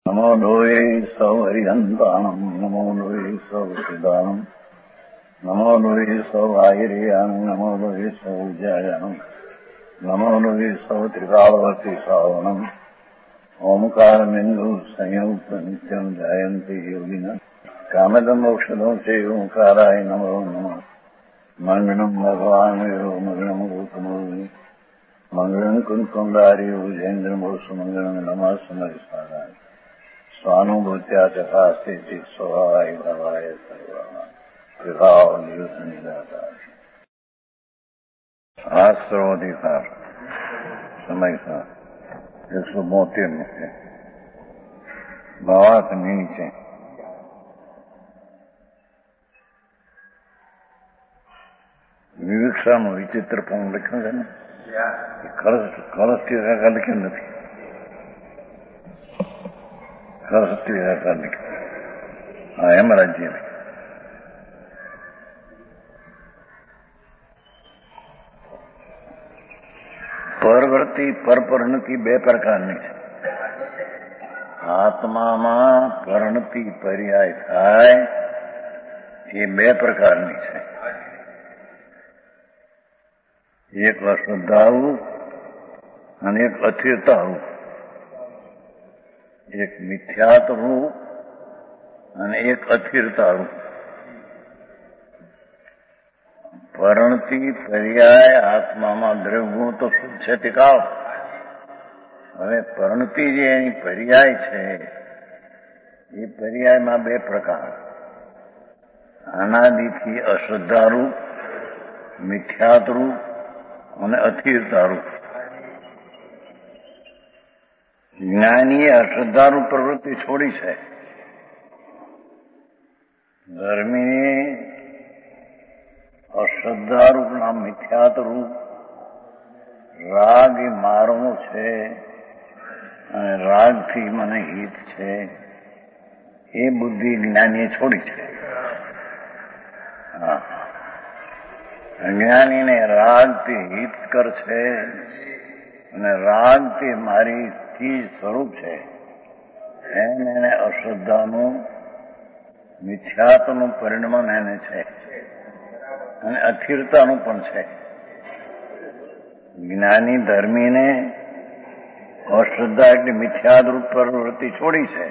નમો લોહે સૌ હરિહંતાણમ નમો લોહે સૌ સિદાનમ નમો લોહે સૌ આયર્યાણમ નમો લોહે સૌ જયાણમ નમો લોહે સૌ ત્રિકાળવતી શ્રાવણમ ઓમકારમિંદુ સંયુક્ત નિત્યમ જાયંતિ યોગિના કામદમ ઔષધો છે ઓંકારાય નમો નમઃ મંગળમ ભગવાન વિરો મંગળમ ગૌતમોની મંગળમ કુંકુંડારી ઉજેન્દ્રમોષ મંગળમ નમઃ સમરિસારાય સ્વાનુભૂત્યા ચકાસ્તે સ્વભાવાય ભવાય સર્વા વિભાવ નિયુદ્ધ નિરાકાર શાસ્ત્રોધિકાર સમયસર 172 છે ભાવાર્થની નીચે વિવિક્ષાનું વિચિત્ર પણ લખ્યું છે ને કળશથી એકાકાર લખ્યું નથી, કળશથી એકાકાર લખ્યું. હા, એમ રાજ્ય પરવૃત્તિ પરપરિણતિ બે પ્રકારની છે. આત્મામાં પરિણતિ પર્યાય થાય એ બે પ્રકારની છે. એક અશ્રદ્ધાળુ અને એક અથિરતાળુ, એક મિથ્યાત્વુ અને એક અથિરતાળુ. પરિણતિ પર્યાય આત્મામાં દ્રવ્યગુણ તો શુદ્ધ છે તે કાળ. હવે પરિણતિ જે એની પર્યાય છે એ પર્યાયમાં બે પ્રકાર, અનાદિથી અશ્રદ્ધારૂપ, મિથ્યાત્વરૂપ અને અથિરતારૂપ. જ્ઞાનીએ અશ્રદ્ધારૂપ પ્રવૃત્તિ છોડી છે. ધર્મીએ અશ્રદ્ધારૂપના મિથ્યાત્વરૂપ રાગ એ મારવો છે અને રાગથી મને હિત છે એ બુદ્ધિ જ્ઞાનીએ છોડી છે. હા, જ્ઞાનીને રાગથી હિતકર છે અને રાગથી મારી ચીજ સ્વરૂપ છે એને અશ્રદ્ધાનું મિથ્યાત્વનું પરિણમન એને છે અને અથિરતાનું પણ છે. જ્ઞાની ધર્મીને અશ્રદ્ધા એટલે મિથ્યારૂપ પ્રવૃત્તિ છોડી છે,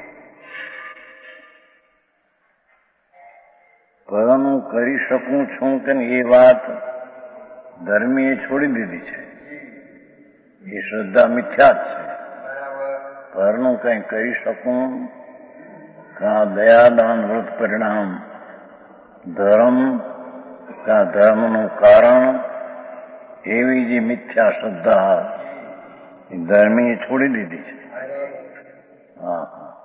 પરંતુ કરી શકું છું કે એ વાત ધર્મીએ છોડી દીધી છે. એ શ્રદ્ધા મિથ્યા જ છે. પરનું કંઈ કરી શકું કા દયાદાન વ્રત પરિણામ ધર્મ કા ધર્મનું કારણ એવી જે મિથ્યા શ્રદ્ધા એ ધર્મીએ છોડી દીધી છે. હા,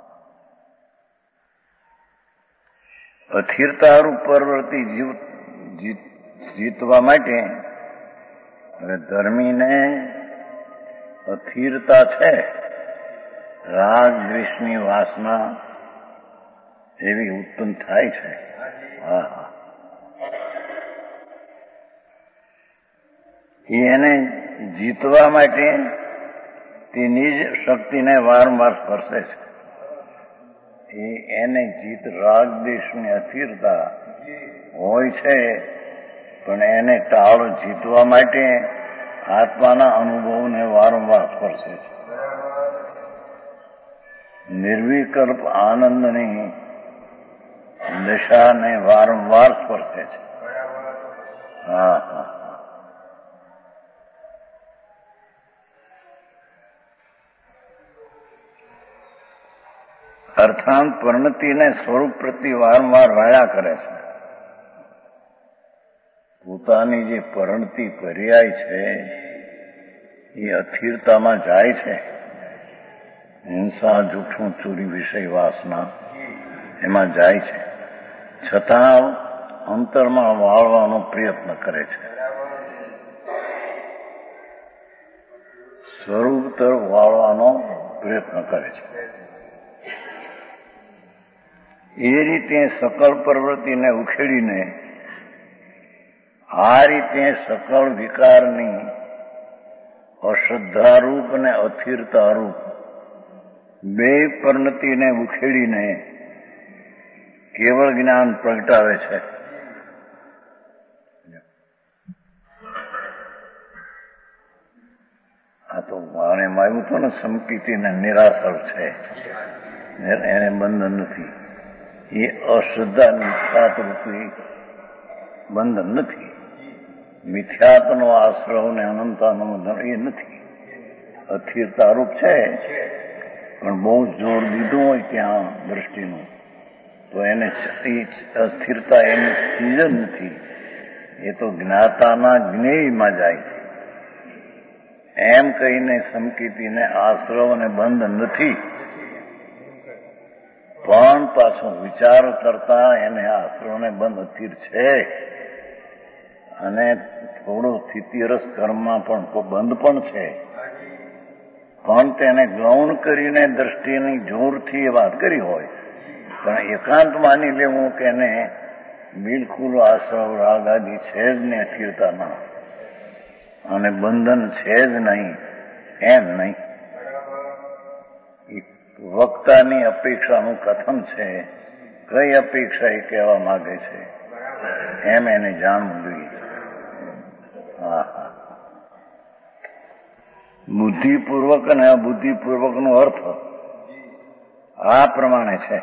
અથિરતારૂપ પ્રવૃત્તિ જીતવા માટે હવે ધર્મીને અથિરતા છે, રાગ દ્વેષની વાસના એવી ઉત્પન્ન થાય છે. હા, એને જીતવા માટે તેની જ શક્તિને વારંવાર સ્પર્શે છે. એને જીત રાગ દેશની અથિરતા હોય છે, પણ એને ટાળ જીતવા માટે આત્માના અનુભવને વારંવાર સ્પર્શે છે. નિર્વિકલ્પ આનંદની દશાને વારંવાર સ્પર્શે છે. હા, હા, અર્થાત પરિણતિને સ્વરૂપ પ્રતિ વારંવાર વાળા કરે છે. પોતાની જે પરિણતિ પર્યાય છે એ અથિરતામાં જાય છે. હિંસા, જૂઠું, ચોરી, વિષય વાસના એમાં જાય છે, છતાં અંતરમાં વાળવાનો પ્રયત્ન કરે છે. સ્વરૂપ તરફ વાળવાનો પ્રયત્ન કરે છે. એ રીતે સકળ પ્રવૃત્તિને ઉખેડીને આ રીતે સકળ વિકારની અશ્રદ્ધારૂપ અને અથિરતારૂપ બે પરિણતિને ઉખેડીને કેવળ જ્ઞાન પ્રગટાવે છે. આ તો વાણીમાં આવ્યું હતું ને, સંકિતિને નિરાસર છે, એને બંધન નથી. એ અશ્રદ્ધા મિથ્યાત્વરૂપી બંધન નથી. મિથ્યાત્વનો આશ્રવ ને અનંતાનું બંધન એ નથી. અસ્થિરતારૂપ છે, પણ બહુ જોર દીધું હોય ત્યાં દ્રષ્ટિનું તો એને અસ્થિરતા એની ચીજ જ નથી. એ તો જ્ઞાતાના જ્ઞેયમાં જાય છે. એમ કહીને સમકીતીને આશ્રવ અને બંધ નથી, પણ પાછો વિચાર કરતા એને આશ્રવ ને બંધ અસ્થિર છે. અને થોડો સ્થિતિરસ કર્મમાં પણ બંધ પણ છે, પણ તેને ગૌણ કરીને દ્રષ્ટિની જોરથી એ વાત કરી હોય. પણ એકાંત માની લેવું કે એને બિલકુલ આશ્રવ રાગ આદિ છે જ ને અસ્થિરતાના અને બંધન છે જ નહીં, એમ નહીં. વક્તાની અપેક્ષાનું કથન છે, કઈ અપેક્ષા એ કહેવા માંગે છે એમ એને જાણવું જોઈએ. બુદ્ધિપૂર્વક અને અબુદ્ધિપૂર્વકનો અર્થ આ પ્રમાણે છે.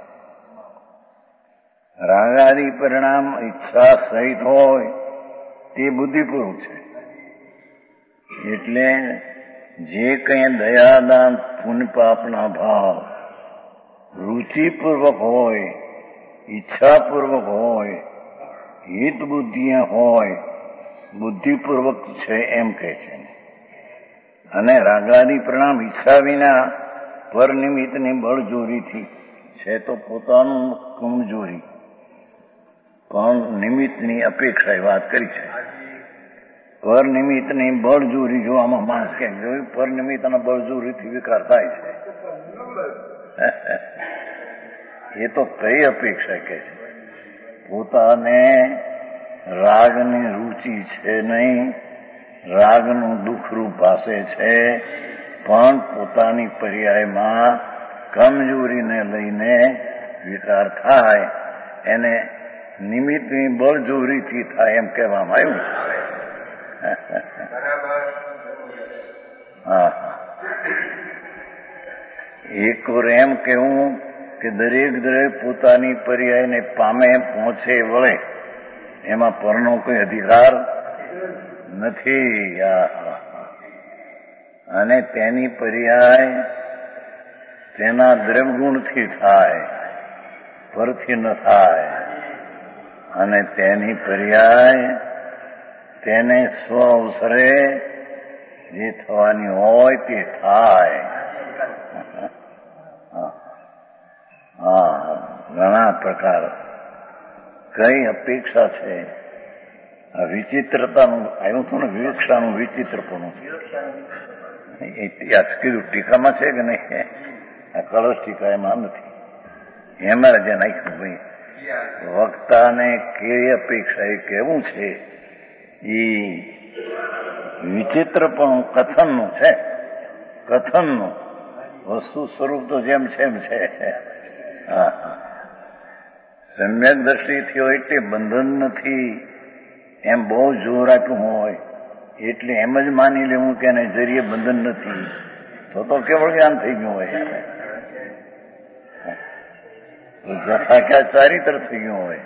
રાગાદી પરિણામ ઈચ્છા સહિત હોય તે બુદ્ધિપૂર્વક છે. એટલે જે કંઈ દયાદાન પુણ્ય પાપના ભાવ રુચિપૂર્વક હોય, ઈચ્છાપૂર્વક હોય, હિત બુદ્ધિ હોય, બુદ્ધિપૂર્વક છે એમ કહે છે. અને રાગાદી પરિણામ ઈચ્છા વિના પર નિમિત્તની બળજોરીથી છે તો પોતાનું કમજોરી, પણ નિમિત્તની અપેક્ષાએ વાત કરી છે. પર નિમિત્તની બળજોરી જોવામાં માણસ કેમ જોયું? પર નિમિત્તના બળજોરીથી વિકાર થાય છે. એ તો કઈ અપેક્ષા કે છે? પોતાને રાગની રુચિ છે નહીં, રાગનું દુઃખરૂપ ભાષે છે, પણ પોતાની પર્યાયમાં કમજોરીને લઈને વિકાર થાય, એને નિમિત્તની બળજોરીથી થાય એમ કહેવામાં આવ્યું છે. એક વાર એમ કહેવું કે દરેક પોતાની પર્યાયને પામે, પહોંચે, વળે, એમાં પરનો કોઈ અધિકાર નથી. અને તેની પર્યાય તેના દ્રવ્યગુણથી થાય, પરથી ન થાય. અને તેની પર્યાય તેને સ્વ અવસરે જે થવાની હોય તે થાય. ઘણા પ્રકાર કઈ અપેક્ષા છે. આ વિચિત્રતાનું આવ્યું હતું ને, વિવક્ષાનું વિચિત્રપણું કીધું ટીકામાં છે કે નહીં? આ કળશ ટીકા એમાં નથી. એમાં જે નાખ્યું ભાઈ વક્તાને કેવી અપેક્ષા એ કેવું છે એ વિચિત્રપણું કથનનું છે. કથનનું વસ્તુ સ્વરૂપ તો જેમ છે એમ છે. સમ્યક દ્રષ્ટિથી હોય એટલે બંધન નથી એમ બહુ જોર આપ્યું હોય એટલે એમ જ માની લેવું કે એને જરીએ બંધન નથી, તો કેવળ જ્ઞાન થઈ ગયું હોય. જથા ક્યાં ચારિત્ર થઈ ગયું હોય.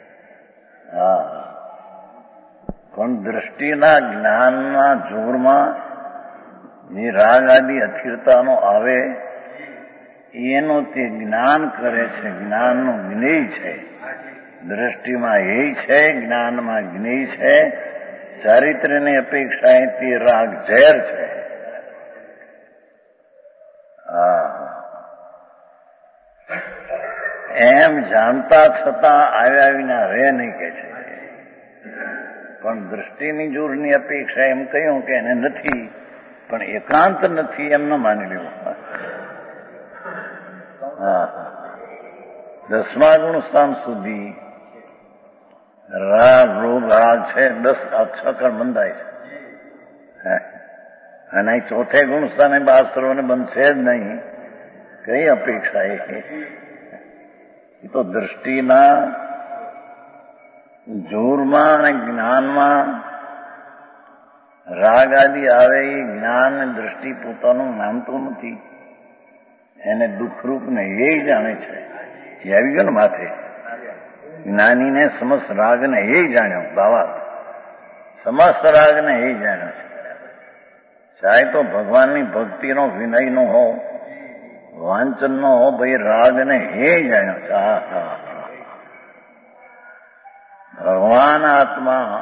પણ દ્રષ્ટિના જ્ઞાનના જોરમાં જે રાગ આદિ અસ્થિરતાનો આવે એનો તે જ્ઞાન કરે છે. જ્ઞાનનું જ્ઞેય છે. દ્રષ્ટિમાં એ છે, જ્ઞાનમાં જ્ઞેય છે. ચારિત્ર્યની અપેક્ષાએ તે રાગ ઝેર છે. એમ જાણતા છતાં આવ્યા વિના રહે નહીં કે છે. પણ દ્રષ્ટિની જોરની અપેક્ષા એમ કહ્યું કે એને નથી, પણ એકાંત નથી એમ ન માની લેવું. 10મા ગુણ સ્થાન સુધી રાગ રોગ રાગ છે, 10 અક્ષર બંધાય છે. અને ચોથે ગુણ સ્થાને બાસ્ત્રોને બંધ છે જ નહીં. કઈ અપેક્ષા એ તો દ્રષ્ટિના જોરમાં અને જ્ઞાનમાં રાગ આદિ આવે એ જ્ઞાન અને દ્રષ્ટિ પોતાનું માનતું નથી, એને દુઃખરૂપ ને એ જાણે છે. એ આવી ગયો ને માથે. જ્ઞાનીને સમસ્ત રાગને એ જાણ્યો, બાવા સમસ્ત રાગને એ જાણ્યો છે. ચાહે તો ભગવાનની ભક્તિનો વિનયનો હો, વાંચનનો હો, ભાઈ રાગને એ જાણ્યો છે. ભગવાન આત્મા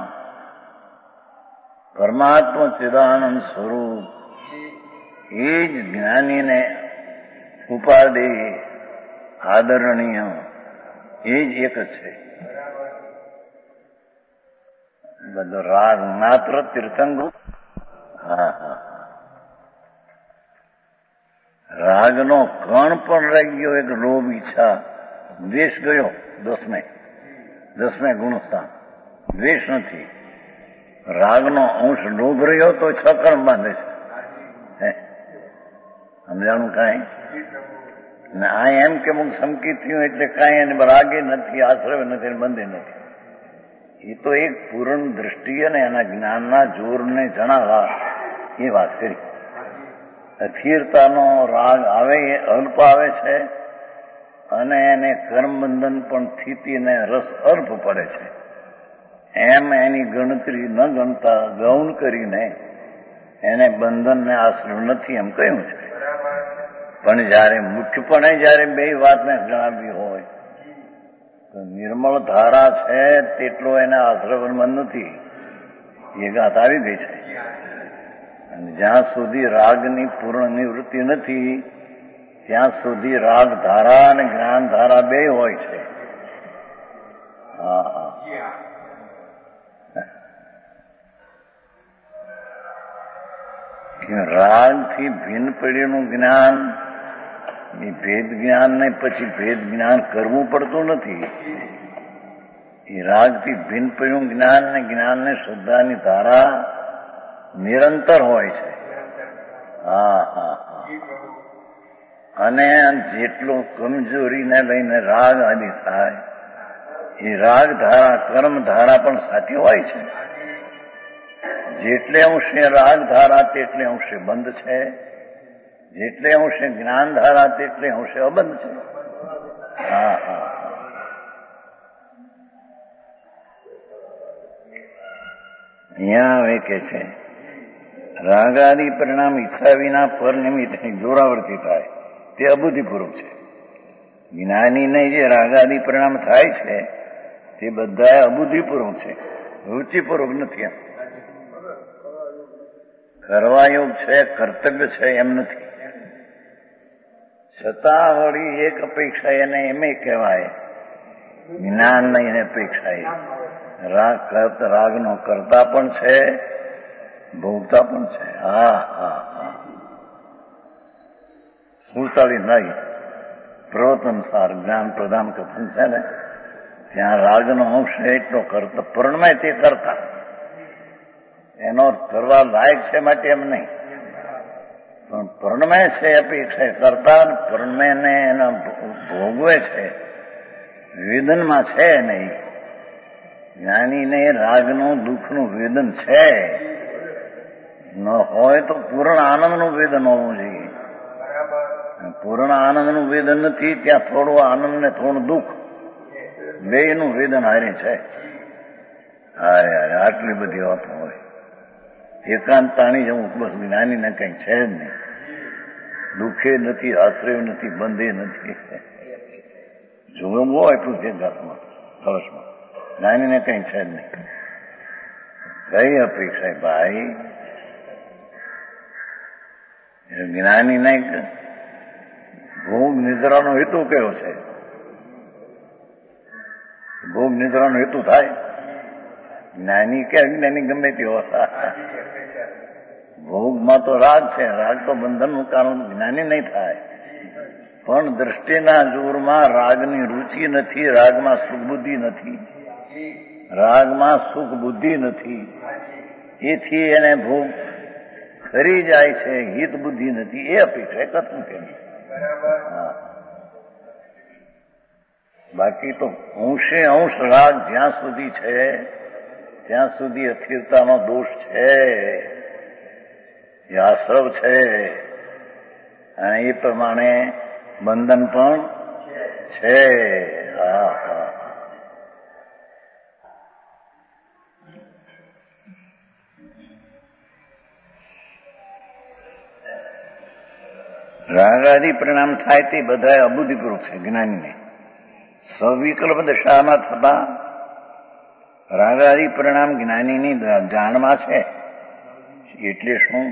પરમાત્મા ચિદાનંદ સ્વરૂપ એ જ જ્ઞાનીને ઉપાધિ આદરણીય એ જ એક છે. બધો રાગ માત્ર તીર્થંગો. રાગનો કણ પણ રહી ગયો, એક લોભ, ઈચ્છા, દ્વેષ ગયો 10મે ગુણસ્થાન. દ્વેષ નથી. રાગનો અંશ લોભ રહ્યો તો 6 કણ બાંધે છે. સમજાણું કાંઈ? ને આ એમ કે અમુક સંકિત થયું એટલે કાંઈ એને રાગે નથી, આશ્રય નથી, બંધે નથી. એ તો એક પૂર્ણ દ્રષ્ટિએ ને એના જ્ઞાનના જોરને જણાવવા એ વાત કરી. સ્થિરતાનો રાગ આવે એ અલ્પ આવે છે, અને એને કર્મબંધન પણ સ્થિતિને રસ અલ્પ પડે છે. એમ એની ગણતરી ન ગણતા ગૌણ કરીને એને બંધનને આશ્રય નથી એમ કહ્યું છે. પણ જયારે મુખ્યપણે જયારે બે વાતને જણાવી હોય તો નિર્મળ ધારા છે તેટલો એને આશ્રવનમાં નથી, એ વાત આવી ગઈ છે. અને જ્યાં સુધી રાગની પૂર્ણ નિવૃત્તિ નથી ત્યાં સુધી રાગ ધારા અને જ્ઞાન ધારા બે હોય છે. રાગથી ભિન્ન પેઢીનું જ્ઞાન એ ભેદ જ્ઞાન ને પછી ભેદ જ્ઞાન કરવું પડતું નથી. એ રાગથી ભિન્ન પેઢીનું જ્ઞાન ને જ્ઞાનને શ્રદ્ધાની ધારા નિરંતર હોય છે. અને જેટલો કમજોરીને લઈને રાગ આદિ થાય એ રાગ ધારા કર્મ ધારા પણ સાથે હોય છે. જેટલે અંશે રાગ ધારા તેટલે અંશે બંધ છે, જેટલે અંશે જ્ઞાન ધારા તેટલે અંશે અબંધ છે. અહીંયા હવે કે છે રાગાદી પરિણામ ઈચ્છા વિના પર નિમિત્તની જોરાવર્તી થાય તે અબુદ્ધિપૂર્વક છે. જ્ઞાનીને જે રાગાદી પરિણામ થાય છે તે બધા અબુદ્ધિપૂર્વક છે, રુચિપૂર્વક નથી. કરવા યોગ છે, કર્તવ્ય છે એમ નથી. છતાં વળી એક અપેક્ષા એને એમે કહેવાય, જ્ઞાન નહીં અપેક્ષા. રાગનો કરતા પણ છે, ભોગતા પણ છે. 47 નહીં પ્રવચન સાર જ્ઞાન પ્રધાન કથન છે ને, ત્યાં રાગનો અંશ એટલો કરતા પૂર્ણમય તે કરતા એનો કરવા લાયક છે માટે એમ નહીં, પણ પૂર્ણમય છે અપેક્ષા કરતા પૂર્ણમયને એના ભોગવે છે, વેદનમાં છે નહીં. જ્ઞાનીને રાગનું દુઃખનું વેદન છે, ન હોય તો પૂર્ણ આનંદનું વેદન હોવું જોઈએ. પૂર્ણ આનંદનું વેદન નથી, ત્યાં થોડું આનંદ ને થોડું દુઃખ બેયનું વેદન હારે છે. આટલી બધી વાતો હોય. એકાંત તાણી જવું બસ જ્ઞાનીને કઈ છે જ નહીં. દુઃખે નથી, આશ્રય નથી, બંધે નથી. જોવું હોય એટલું છે ગાસમાં કળશમાં. જ્ઞાનીને કઈ છે જ નહીં. કઈ અપેક્ષા ભાઈ? જ્ઞાનીને ભોગ નિદ્રાનો હેતુ કયો છે? ભોગ નિદ્રાનો હેતુ થાય? જ્ઞાની કે અજ્ઞાની ગમે તે હોય, ભોગમાં તો રાગ છે, રાગ તો બંધનનું કારણ જ્ઞાની નહીં થાય. પણ દ્રષ્ટિના જોરમાં રાગની રુચિ નથી, રાગમાં સુખ બુદ્ધિ નથી, રાગમાં સુખ બુદ્ધિ નથી, એથી એને ભોગ ખરી જાય છે, હિત બુદ્ધિ નથી. એ અપેક્ષા કથન કરી બાકી તો અંશે અંશ રાગ જ્યાં સુધી છે ત્યાં સુધી અસ્થિરતાનો દોષ છે, એ આશ્રવ છે, અને એ પ્રમાણે બંધન પણ છે. હા હા. રાગાદી પરિણામ થાય તે બધા અબુદ્ધિપૂર્વક છે જ્ઞાનીને. સવિકલ્પ દશામાં થતા રાગાદી પરિણામ જ્ઞાનીની જાણમાં છે. એટલે શું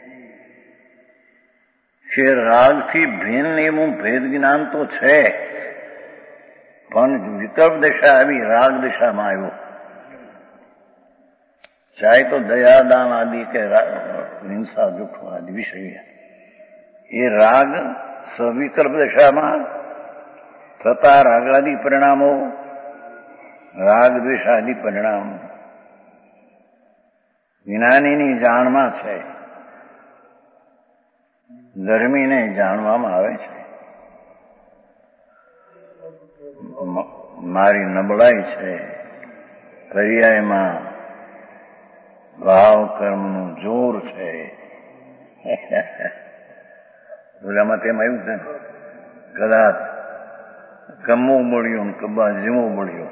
કે રાગથી ભિન્ન એવું ભેદ જ્ઞાન તો છે, પણ વિકલ્પ દશા આવી, રાગ દશામાં આવ્યો. ચાહે તો દયાદાન આદિ કે હિંસા દુઃખ આદિ વિષય, એ રાગ સવિકલ્પ દશામાં થતા રાગાદી પરિણામો, રાગ દ્વેષાદિ પરિણામ જ્ઞાનીની જાણમાં છે, ધર્મીને જાણવામાં આવે છે. મારી નબળાઈ છે, પર્યાયમાં ભાવ કર્મનું જોર છે. ઓલામાં તેમ આવ્યું છે, કદાચ કમવું મળ્યું કદાચ જીવવું મળ્યું.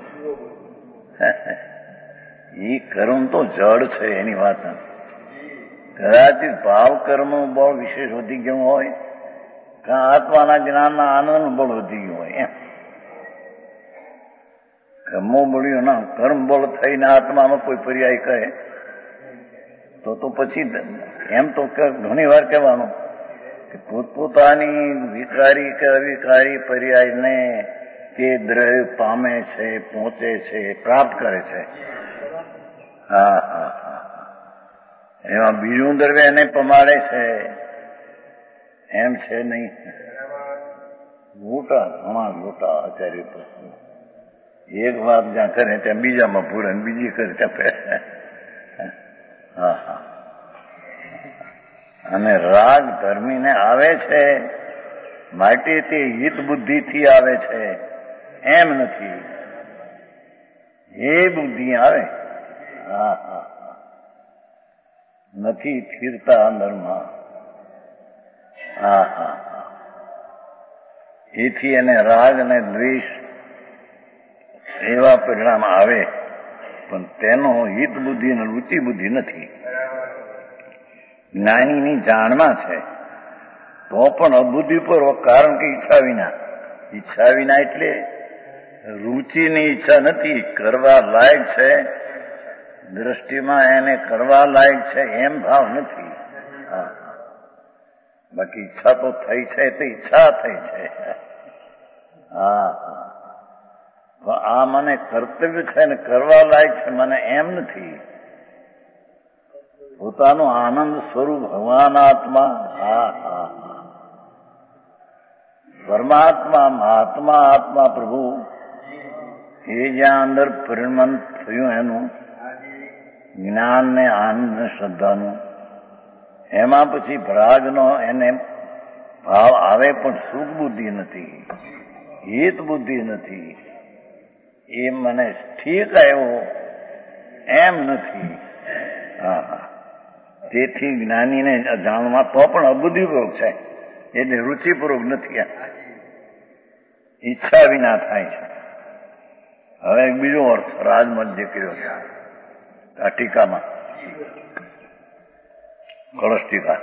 એ કર્મ તો જડ છે, એની વાત નથી. કદાચિત ભાવ કર્મનું બળ વિશેષ વધી ગયું હોય, કાં આત્માના જ્ઞાનના આનંદનું બળ વધી ગયું હોય. એમ કર્મો મળ્યું ના કર્મ બળ થઈને આત્મામાં કોઈ પર્યાય કહે તો પછી એમ તો ઘણી વાર કહેવાનું કે પોતપોતાની વિકારી કે અવિકારી પર્યાયને તે દ્રવ્ય પામે છે, પહોંચે છે, પ્રાપ્ત કરે છે. હા હા હા. એમાં બીજું દ્રવ્ય એને પમાડે છે એમ છે નહીં. મોટા ઘણા મોટા આચાર્ય પ્રશ્નો, એક વાત જ્યાં કરે ત્યાં બીજામાં પૂરે, બીજી કરે ત્યાં. હા હા. અને રાગ ધર્મીને આવે છે માટે તે હિત બુદ્ધિથી આવે છે એમ નથી. એ બુદ્ધિ આવે. હા હા. નથી સ્થિરતા અંદરમાં. હા હા હા. એથી એને રાગ અને દ્વેષ એવા પરિણામ આવે, પણ તેનો હિત બુદ્ધિ અને રુચિ બુદ્ધિ નથી. જ્ઞાનીની જાણમાં છે તો પણ અબુદ્ધિપૂર્વક, કારણ કે ઈચ્છા વિના. ઈચ્છા વિના એટલે રુચિની ઈચ્છા નથી, કરવા લાયક છે, દ્રષ્ટિમાં એને કરવા લાયક છે એમ ભાવ નથી. હા. બાકી ઈચ્છા તો થઈ છે, તે ઈચ્છા થઈ છે. હા હા. આ મને કર્તવ્ય છે ને કરવા લાયક છે મને એમ નથી. પોતાનું આનંદ સ્વરૂપ ભગવાન આત્મા. હા હા હા. પરમાત્મા મહાત્મા આત્મા પ્રભુ એ જ્યાં અંદર પરિણમન થયું એનું જ્ઞાન ને આનંદ ને શ્રદ્ધાનું, એમાં પછી ભરાગનો એને ભાવ આવે, પણ સુખ બુદ્ધિ નથી, હિત બુદ્ધિ નથી. એ મને ઠીક આવ્યો એમ નથી. હા હા. તેથી જ્ઞાનીને જાણવા તો પણ અબુદ્ધિપૂર્વક છે, એટલે રુચિપૂર્વક નથી. ઈચ્છા વિના થાય છે. હવે બીજો અર્થ રાજમલ જે કર્યો છે આ ટીકામાં, કળશ ટીકા.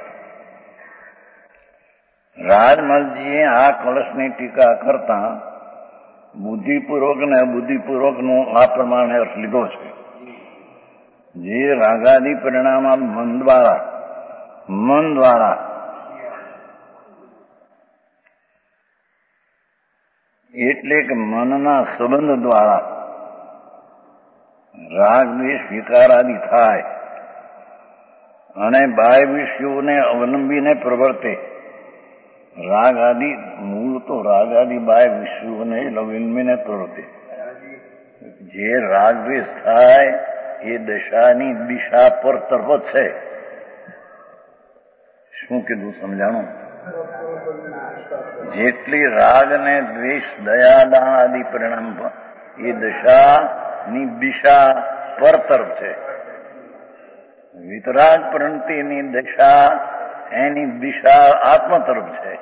રાજમલજીએ આ કળશની ટીકા કરતા બુદ્ધિપૂર્વક ને અબુદ્ધિપૂર્વકનું આ પ્રમાણે અર્થ લીધો છે. જે રાગાદી પરિણામ મન દ્વારા એટલે કે મનના સંબંધ દ્વારા રાગ દ્વેષ વિકારાદિ થાય અને બાહ્ય વિષયોને અવલંબીને પ્રવર્તે. રાગ આદિ મૂળ તો રાગ આદિ બાહ્ય વિષયોને અવલંબીને પ્રવર્તે. જે રાગ દ્વેષ થાય એ દશાની દિશા પર તરફ છે. શું કીધું સમજાણું? જેટલી રાગ ને દ્વેષ, દયા, દાન આદિ પરિણામ એ દશાની દિશા પર તરફ છે. વિતરાગ પ્રવૃત્તિની દશા એની દિશા આત્મ તરફ છે.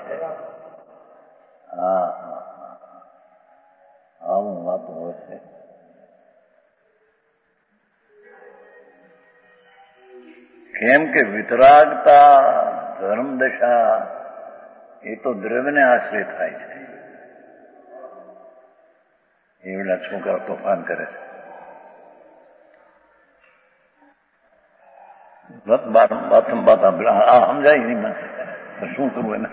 હા આવું વાત હોય છે. કેમ કે વિતરાગતા ધર્મ દશા એ તો દ્રવ્યને આશ્રય થાય છે. એવડા છોકરા તોફાન કરે છે. સમજાય નહીં મને શું કરવું એને.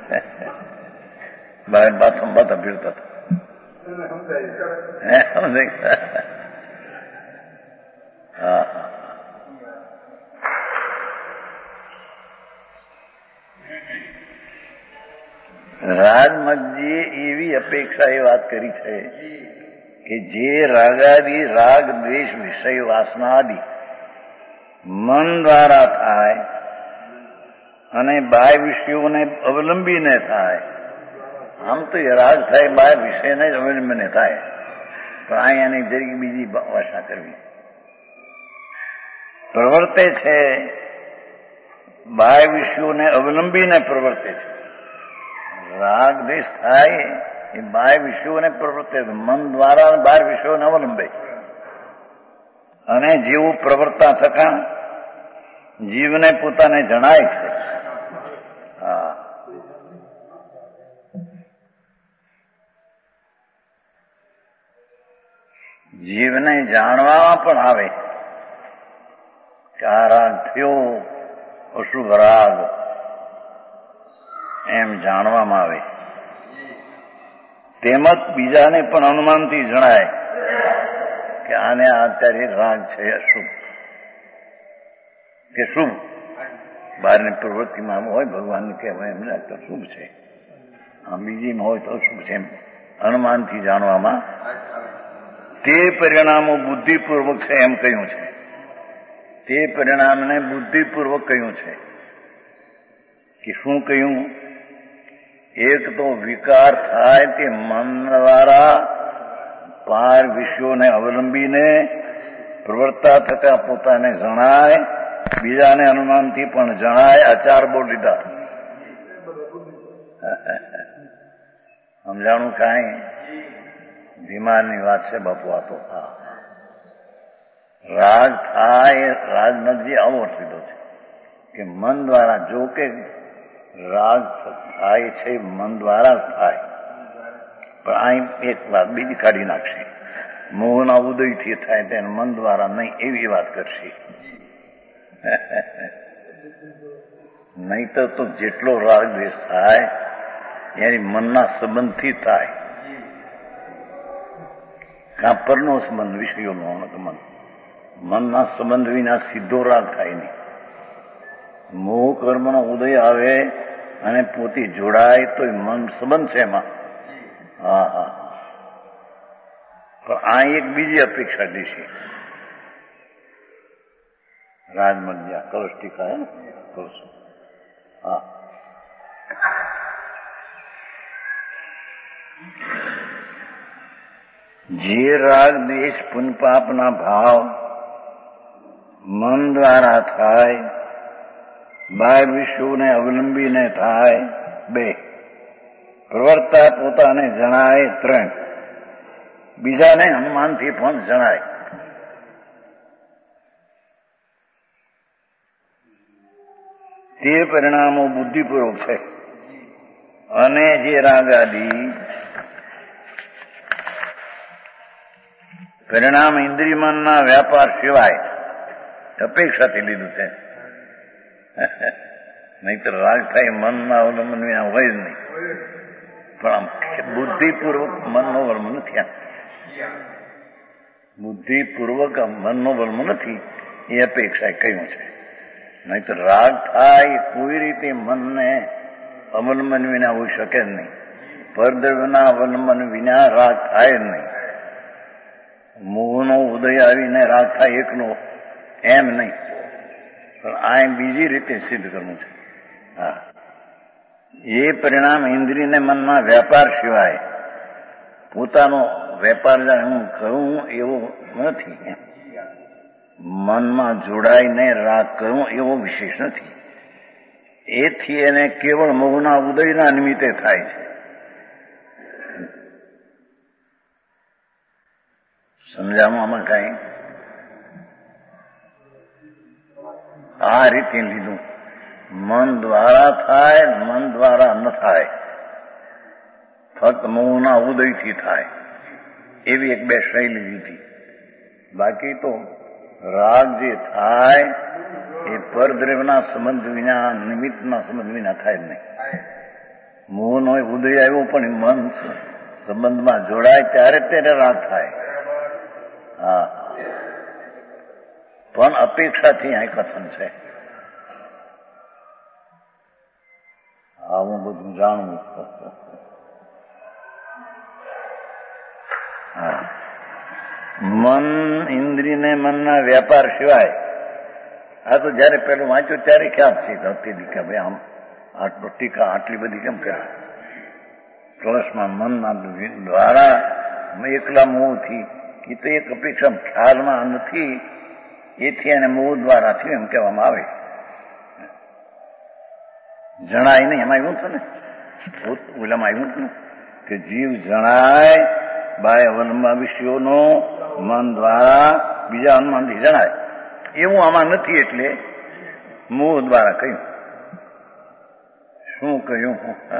બાથમ બાથા ભીડતા હતા. રાજમગજીએ એવી અપેક્ષા એ વાત કરી છે કે જે રાગાદી રાગ દ્વેષ વિષય વાસના આદિ મન દ્વારા થાય અને બાહ્ય વિષયોને અવલંબીને થાય. આમ તો એ રાગ થાય બાહ્ય વિષયને જ અવલંબીને થાય, પણ અહીંયાની જરીક બીજી ભાષા કરવી. પ્રવર્તે છે બાહ્ય વિષયોને અવલંબીને પ્રવર્તે છે. રાગ દ્વેષ થાય એ બાહ્ય વિષયોને પ્રવર્તે, મન દ્વારા બાહ્ય વિષયોને અવલંબે અને જેવું પ્રવર્તા થતા જીવને પોતાને જણાય છે. હા, જીવને જાણવામાં પણ આવે કે આ રાગ થયો અશુભ રાગ, એમ જાણવામાં આવે. તેમજ બીજાને પણ અનુમાનથી જણાય કે આને અત્યારે રાગ છે અશુભ કે શુભ. બહારની પ્રવૃત્તિમાં હોય ભગવાનને કહેવાય એમને તો શુભ છે, આ બીજીમાં હોય તો અશુભ છે, એમ અનુમાનથી જાણવામાં. તે પરિણામો બુદ્ધિપૂર્વક છે એમ કહ્યું છે. તે પરિણામને બુદ્ધિપૂર્વક કહ્યું છે કે શું કહ્યું? એક તો વિકાર થાય તે મન દ્વારા પાર વિષયોને અવલંબીને પ્રવર્તા થતા પોતાને જણાય, બીજાને અનુમાનથી પણ જણાય. આચાર બોલ લીધા. સમજાણું કાંઈ? ધીમાની વાત છે બાપુ. આ તો રાગ થાય, રાજમગજી આવો સીધો છે કે મન દ્વારા, જો કે રાગ થાય છે મન દ્વારા જ થાય, પણ અહીં એક વાત બીજી કાઢી નાખશે. મોહના ઉદયથી થાય તેને મન દ્વારા નહીં, એવી વાત કરશે. નહીં તો જેટલો રાગ દ્વેષ થાય એની મનના સંબંધથી થાય. કાપરનો સંબંધ, વિષયોનો સંબંધ, મનના સંબંધ વિના સીધો રાગ થાય નહીં. મોહ કર્મનો ઉદય આવે અને પોતે જોડાય તો મન સંબંધ છે એમાં. હા હા, પણ આ એક બીજી અપેક્ષા દેશે. રાજમગજી કલશ ટીકા હે કલશ. હા, જે રાગ દ્વેષ પુન પાપના ભાવ મન દ્વારા થાય, બાહ્ય વિષયોને અવલંબીને થાય, 2 પ્રવર્તા પોતાને જણાય, 3 બીજાને અનુમાનથી પણ જણાય. તે પરિણામો બુદ્ધિપૂર્વક છે. અને જે રાગાદી પરિણામ ઇન્દ્રિય મનના વ્યાપાર સિવાય અપેક્ષાથી લીધું છે. નહીતર રાગ થાય મનના અવલંબન વિના હોય જ નહીં. પણ બુદ્ધિપૂર્વક મનનો અવલંબન નથી. બુદ્ધિપૂર્વક મનનો અવલંબન નથી એ અપેક્ષા કહ્યું છે. નહીતર રાગ થાય કોઈ રીતે મનને અવલંબન વિના હોઈ શકે જ નહીં. પરદ્રવ્યના અવલંબન વિના રાગ થાય જ નહીં. મોહનો ઉદય આવીને રાગ થાય એકનો, એમ નહીં. પણ આ બીજી રીતે સિદ્ધ કરવું છે. હા, એ પરિણામ ઇન્દ્રિયને મનના વેપાર સિવાય પોતાનો વેપાર જાણે હું કરું એવો નથી. મનમાં જોડાઈને રાગ કરું એવો વિશેષ નથી. એથી એને કેવળ મોહના ઉદયના નિમિત્તે થાય છે. સમજાવું આમાં કઈ? આ રીતે લીધું. મન દ્વારા થાય, મન દ્વારા ન થાય, ફક્ત મોહના ઉદયથી થાય, એવી એક બે શૈલી લીધી. બાકી તો રાગ જે થાય એ પરદ્રવ્યના સંબંધ વિના, નિમિત્તના સંબંધ વિના થાય જ નહીં. મોહનો ઉદય આવ્યો પણ મન સંબંધમાં જોડાય ત્યારે તેને રાગ થાય. હા, પણ અપેક્ષાથી અહીં કથન છે. આવું બધું જાણવું. મન ઇન્દ્રિયને મનના વેપાર સિવાય, આ તો જયારે પેલું વાંચ્યું ત્યારે ખ્યાલ છે હતી કે ભાઈ આમ આટલો ટીકા આટલી બધી કેમ કરે. કળશમાં મનના દ્વારા એકલા મોહથી એ તો એક અપેક્ષા ખ્યાલમાં નથી, એથી એને મોહ દ્વારા થયું એમ કહેવામાં આવે. જણાય નહીં એમાં એવું થયું ને, ઓલામાં આવ્યું હતું કે જીવ જણાય બાય અવલંબા વિષયોનો મન દ્વારા બીજા અનુમાનથી જણાય, એવું આમાં નથી. એટલે મોહ દ્વારા કહ્યું. શું કહ્યું?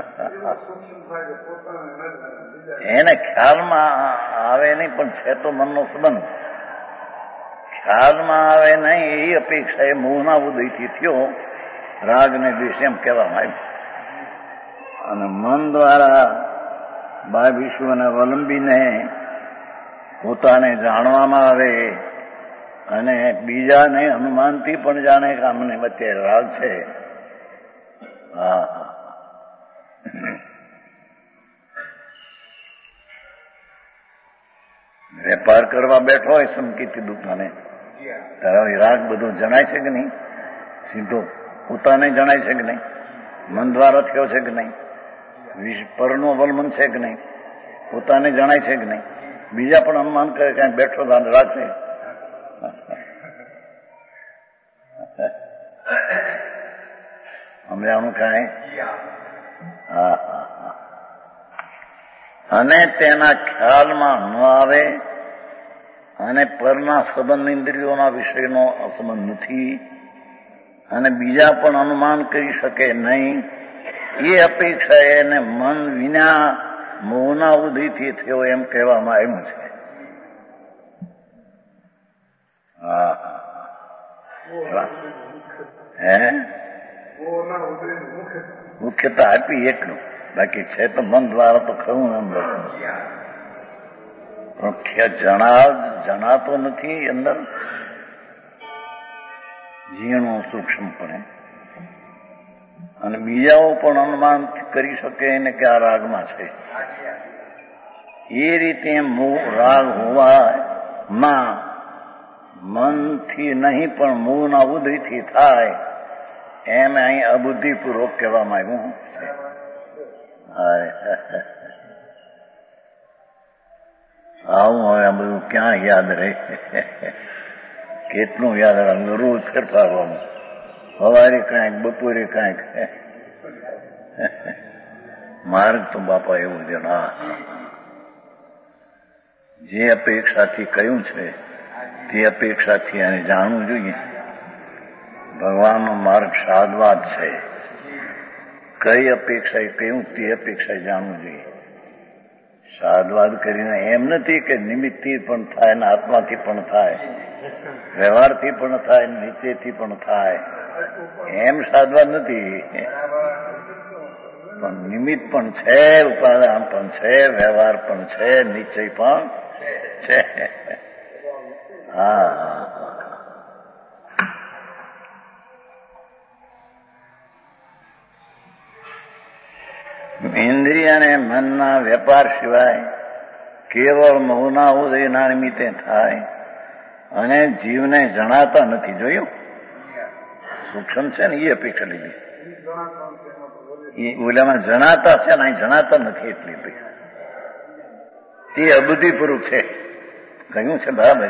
એને ખ્યાલમાં આવે નહીં, પણ છે તો મનનો સંબંધ. ખ્યાલમાં આવે નહીં એ અપેક્ષા એ મોહના ઉદયથી થયો, રાગ ને દ્વેષ એમ કહેવામાં આવ્યું. અને મન દ્વારા બાહ્ય વિશ્વને અવલંબીને પોતાને જાણવામાં આવે અને બીજાને અનુમાનથી પણ જાણે કે અમને વચ્ચે રાગ છે. હા, વેપાર કરવા બેઠો હોય સમકીથી દુકાને, તારા રાગ બધો જણાય છે કે નહીં? સીધો પોતાને જણાય છે કે નહીં? મન દ્વારા થયો છે કે નહીં? પરનું અવલંબન છે કે નહીં? પોતાને જણાય છે કે નહીં? બીજા પણ અનુમાન કરે ક્યાંક બેઠો રાગ છે. સમજાણું કાંઈ? હા. અને તેના ખ્યાલમાં ન આવે અને પરના સંબંધ ઇન્દ્રિયોના વિષયનો અસંબંધ નથી અને બીજા પણ અનુમાન કરી શકે નહીં, એ અપેક્ષા એને મન વિના મોહના ઉદયથી થયો એમ કહેવામાં આવ્યું છે. હા, હે મુખ્યતા આપી એકનું, બાકી છે તો મન દ્વારા તો ખરું અંદર, પણ જણાતો નથી અંદર ઝીણું સૂક્ષ્મપણે. અને બીજાઓ પણ અનુમાન કરી શકે ને કે આ રાગમાં છે. એ રીતે રાગ હોવામાં મનથી નહીં પણ મોહના ઉદયથી થાય એમ અહીં અબુદ્ધિપૂર્વક કહેવામાં આવ્યું છે. આવું હવે આ બધું ક્યાં યાદ રહે? કેટલું યાદ રહે? રોજ ફેરફારવાનું, સવારે કાંઈક, બપોરે કાંઈક. માર્ગ તો બાપા એવું છે. હા, જે અપેક્ષાથી કહ્યું છે તે અપેક્ષાથી એને જાણવું જોઈએ. ભગવાનનો માર્ગ સાદવાદ છે. કઈ અપેક્ષાએ કહ્યું તે અપેક્ષાએ જાણવું જોઈએ. સાદવાદ કરીને એમ નથી કે નિમિત્તથી પણ થાય ને આત્માથી પણ થાય, વ્યવહારથી પણ થાય, નીચેથી પણ થાય, એમ સાદવાદ નથી. પણ નિમિત્ત પણ છે, ઉપાદાન પણ છે, વ્યવહાર પણ છે, નિશ્ચય પણ છે. હા, ઇન્દ્રિય અને મનના વેપાર સિવાય કેવળ મોહના ઉદયના નિમિત્તે થાય અને જીવને જણાતા નથી. જોયું? સૂક્ષ્મ છે ને એ અપેક્ષા લીધી. એ ઓલામાં જણાતા છે ને જણાતા નથી એટલી ભાઈ તે અબુદ્ધિપૂર્વક છે કહ્યું છે બરાબર.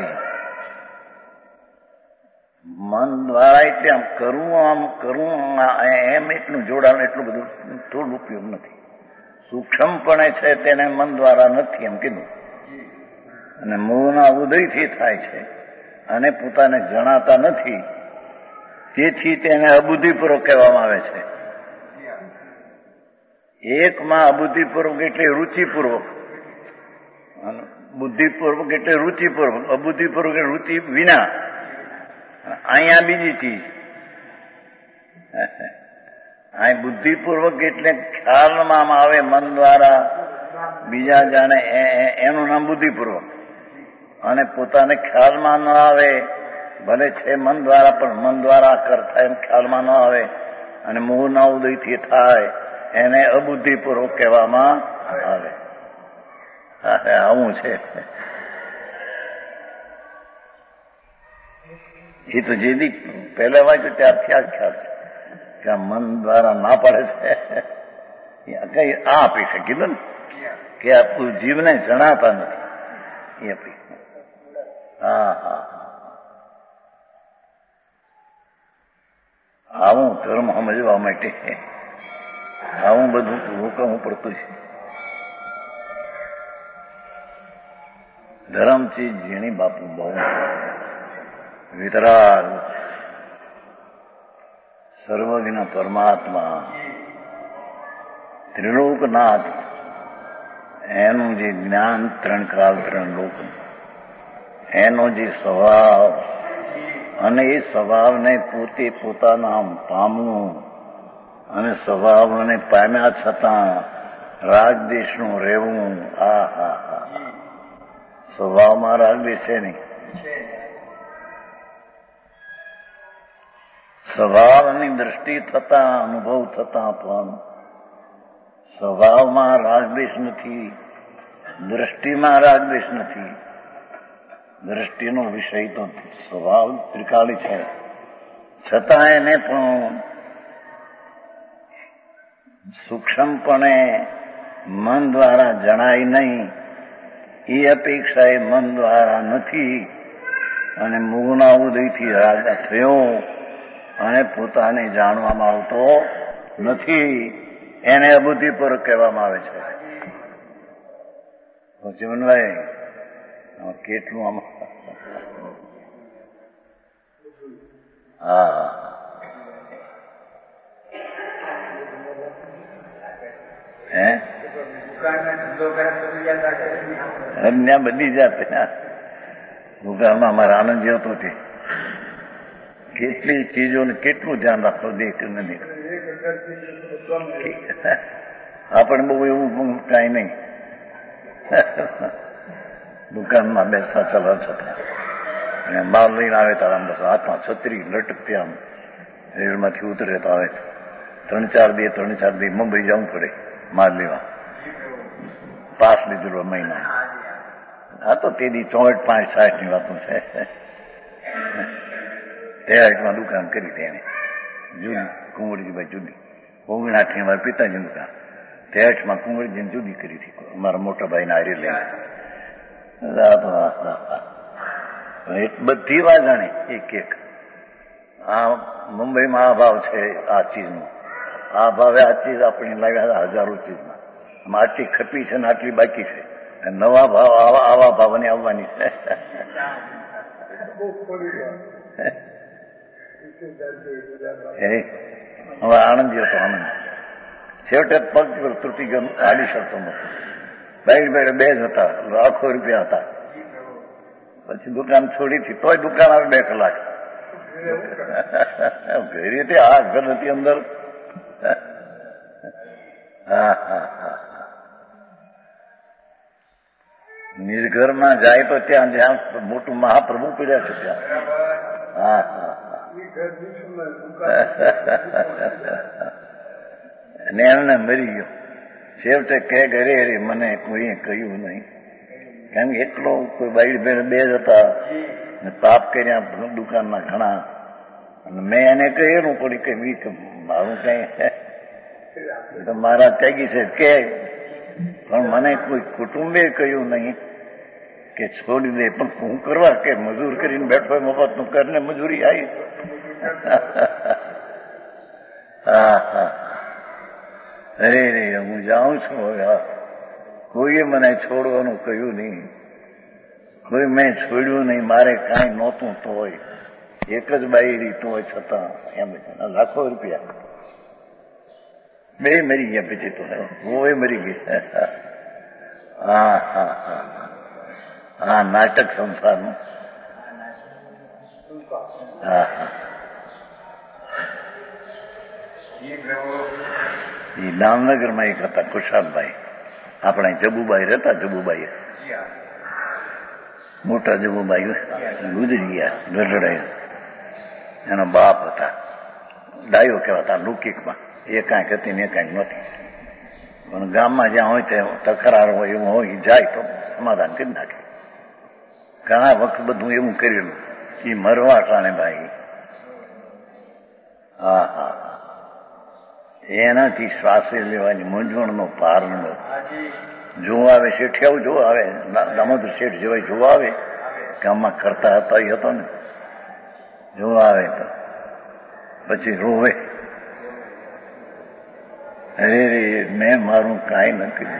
મન દ્વારા એટલે આમ કરવું એમ એટલું જોડાણ એટલું બધું થોડું ઉપયોગ નથી. સૂક્ષ્મપણે છે તેને મન દ્વારા નથી એમ કીધું. અને મોહના ઉદયથી થાય છે અને પોતાને જણાતા નથી, તેથી તેને અબુદ્ધિપૂર્વક કહેવામાં આવે છે. એકમાં અબુદ્ધિપૂર્વક એટલે રુચિપૂર્વક, બુદ્ધિપૂર્વક એટલે રુચિપૂર્વક, અબુદ્ધિપૂર્વક એટલે રુચિ વિના. અહીંયા બીજી ચીજ, અહીં બુદ્ધિપૂર્વક એટલે ખ્યાલમાં આવે મન દ્વારા બીજા જાણે એનું નામ બુદ્ધિપૂર્વક, અને પોતાને ખ્યાલમાં ન આવે ભલે છે મન દ્વારા પણ મન દ્વારા કરતા એમ ખ્યાલમાં ન આવે અને મોહના ઉદયથી થાય એને અબુદ્ધિપૂર્વક કહેવામાં આવે. આવું છે. એ તો જેથી પહેલા વાંચ્યું ત્યારથી આ ખ્યાલ છે કે આ મન દ્વારા ના પડે છે. કઈ આ અપેક્ષા કીધું ને કે આપણું જીવને જણાતા નથી એ અપેક્ષા. હા હા, આવું ધર્મ સમજવા માટે આવું બધું રોકવું પડતું છે. ધર્મથી ઝીણી બાપુ બહુ વિતરાગ સર્વજ્ઞ પરમાત્મા ત્રિલોકનાથ એનું જે જ્ઞાન ત્રણ કાળ ત્રણ લોક, એનો જે સ્વભાવ અને એ સ્વભાવને પોતે પોતાના પામવું અને સ્વભાવને પામ્યા છતાં રાગદેશનું રહેવું. આ હા હા, સ્વભાવમાં રાગદેશ છે નહીં. સ્વભાવની દ્રષ્ટિ થતા અનુભવ થતા પણ સ્વભાવમાં રાગદ્વેષ નથી, દ્રષ્ટિમાં રાગદ્વેષ નથી. દ્રષ્ટિનો વિષય તો સ્વભાવ ત્રિકાળી છે, છતાં એને પણ સૂક્ષ્મપણે મન દ્વારા જણાય નહીં એ અપેક્ષા એ મન દ્વારા નથી. અને મોહના ઉદયથી રાગ થયો અને પોતાને જાણવામાં આવતો નથી, એને અબુદ્ધિપૂર્વક કહેવામાં આવે છે. જીવનભાઈ કેટલું આમ હા હે અન્ય બધી જાતે દુકાનમાં અમારા આનંદ હતો તે કેટલી ચીજોને કેટલું ધ્યાન રાખો દેખ નથી. આપણે બહુ એવું કાંઈ નહીં. દુકાનમાં બેસતા ચલા છતાં અને માલ લઈને આવે તારા બસ હાથમાં છત્રી લટકતી આમ રેલમાંથી ઉતરે તો આવે 3-4 દી મુંબઈ જવું પડે માલ લેવા. પાસ લીધેલો મહિના. આ તો તે દી 64-65 વાતો છે. તેમાં દુકાન કરી તેને જુદી કુંવરજીભાઈ જુદી 59 મારા પિતાજીની દુકાન 63માં કુંવરજીને જુદી કરી હતી અમારા મોટા ભાઈને હારી લઈને. બધી વાત જાણે એક એક. આ મુંબઈમાં આ ભાવ છે આ ચીજનો, આ ભાવે આ ચીજ આપણે લાવ્યા હજારો ચીજમાં, આમાં આટલી ખપી છે ને આટલી બાકી છે, નવા ભાવ આવા ભાવને આવવાની છે. હવે આનંદ હતો આનંદ. છેવટે પગ તૂટી ગયો, હાલી શકતો નતો. બાઈડ 2 જ હતા, લાખો રૂપિયા હતા. પછી દુકાન છોડી હતી તોય દુકાન આવે 2 કલાક. કઈ રીતે આ ઘર નથી અંદર. હા હા હા, નિર્ઘરમાં જાય તો જ્યાં મોટું મહાપ્રભુ પીડ્યા છે ત્યાં. હા હા, અને એમને મરી ગયો. છેવટે કહે ઘરે હરી મને કોઈએ કહ્યું નહીં, કારણ કે એટલો કોઈ બાઈડ 2 જ હતા ને પાપ કર્યા દુકાનના ઘણા. અને મેં એને કહેલું પડી કે મારું કઈ તો મારા ત્યાગી છે કે પણ મને કોઈ કુટુંબે કહ્યું નહીં કે છોડી દે, પણ હું કરવા કે મજૂર કરીને બેઠો મફતનું કરીને મજૂરી આવી. હા હા અરે રે હું જાઉં છું હવે. કોઈએ મને છોડવાનું કહ્યું નહીં, કોઈ મેં છોડ્યું નહીં. મારે કાંઈ નહોતું તોય એક જ બાયડી તોય છતાં એમ છે લાખો રૂપિયા બે મરી ગયા પછી તો હું મરી ગઈ. હા હા હા હા નાટક સંસારનું. હા હા એ દામનગરમાં એક હતા ખુશાલભાઈ, આપણે જબુભાઈ રહેતા. જબુભાઈ મોટા જબુભાઈ ગુજરી ગયા ગઢડાઈ. એનો બાપ હતા ડાયો કહેવાતા લુકીકમાં. એ કાંઈક હતી ને એ કાંઈક નહોતી. પણ ગામમાં જ્યાં હોય ત્યાં તકરાર હોય એવું હોય જાય તો સમાધાન કરી નાખે. ઘણા વખત બધું એવું કરેલું. એ મરવા ટાણે ભાઈ. હા હા એનાથી શ્વાસે લેવાની મૂંઝવણનો પાર ન. જોવા આવે શેઠિયાઓ જોવા આવે, દામોદર શેઠ જેવાય જોવા આવે. ગામમાં કરતા હતા એ હતો ને, જોવા આવે તો પછી રોવે. અરે રે મેં મારું કાંઈ નથી.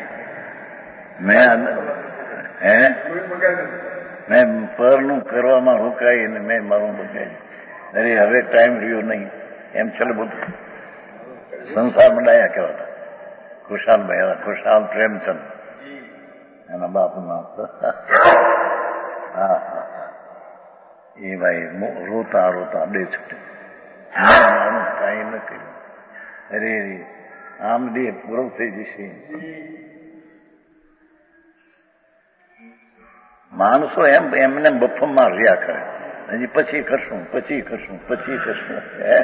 મેં પરનું કરવામાં રોકાઈ ને મેં મારું બગાડ્યું. અરે હવે ટાઈમ રહ્યો નહીં એમ ચાલે બધું. સંસાર મંડાયા કહેવાતા ખુશાલભાઈ હતા. ખુશાલ પ્રેમચંદ એના બાપનું નામ. હા હા એ ભાઈ રોતા રોતા બે છૂટે. મારું કાંઈ ન કર્યું. અરે આમ દેહ પૂરો થઈ જશે. માણસો એમને બફમાં રહ્યા કરે. હજી પછી કરશું, પછી કરશું, પછી કરશું,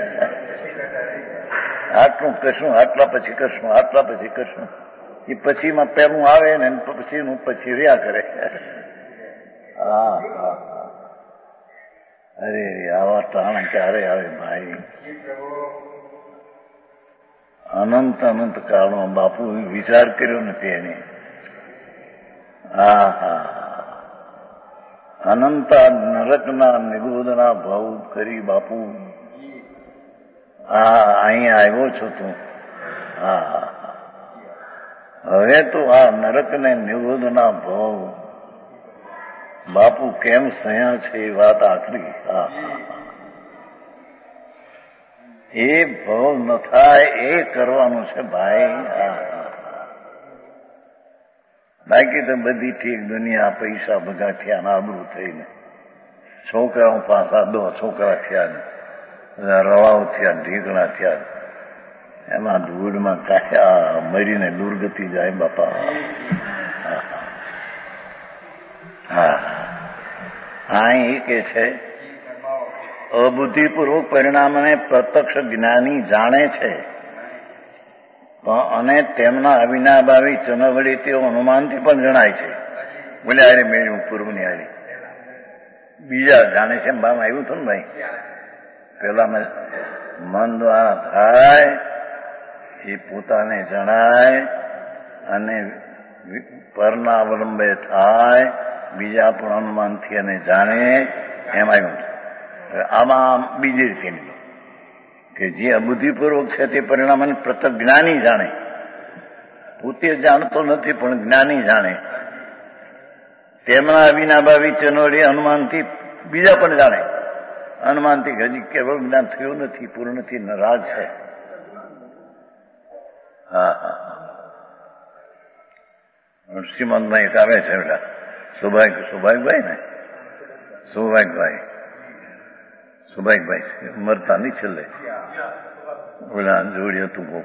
આટલું કરશું, આટલા પછી કરશું, આટલા પછી કરશું. એ પછીમાં પહેલું આવે ને પછીનું પછી રહ્યા કરે. હા હા અરે આવા ટાણા ક્યારે આવે ભાઈ? અનંત અનંત કાળમાં બાપુ વિચાર કર્યો નથી એને. હા હા અનંત નરકના નિગોદના ભાવ કરી બાપુ. હા અહીંયા આવ્યો છો તું. હા હવે તો આ નરકને નિગોદના ભાવ બાપુ કેમ સયા છે એ વાત આખરી. હા એ ભાવ ન થાય એ કરવાનું છે ભાઈ. બાકી તો બધી ઠીક દુનિયા પૈસા ભગા થયા ને આબરૂ થઈને છોકરાઓ પાસા 2 છોકરા થયા ને રવાઓ થયા ઢીકણા થયા. એમાં ધૂળમાં કાયા મરીને દુર્ગતિ જાય બાપા. હા હા એ કે છે અબુદ્ધિપૂર્વક પરિણામને પ્રત્યક્ષ જ્ઞાની જાણે છે અને તેમના અવિનાભાવી ચનવડી તેઓ અનુમાનથી પણ જણાય છે. બોલે અરે મેળ્યું પૂર્વની હારી બીજા જાણે છે. ભામાં આવ્યું હતું ને ભાઈ પેલા મન દ્વારા થાય એ પોતાને જણાય અને પરના અવલંબે થાય, બીજા પણ અનુમાનથી અને જાણે. એમ આવ્યું. આમાં બીજી રીતે કે જે અબુદ્ધિપૂર્વક છે તે પરિણામને પ્રત્યક્ષ જ્ઞાની જાણે. પોતે જાણતો નથી પણ જ્ઞાની જાણે. તેમના અવિનાભાવી ચનોડી અનુમાનથી બીજા પણ જાણે. અનુમાનથી હજી કેવળ જ્ઞાન થયું નથી, પૂર્ણ નથી, નારાજ છે. હા હા શ્રીમંતમાં એક આવે છે બેટા સૌભાગ્યભાઈ ને સૌભાગ્યભાઈ મરતા નહીં છેલ્લે ઓલા જોડી હતું બહુ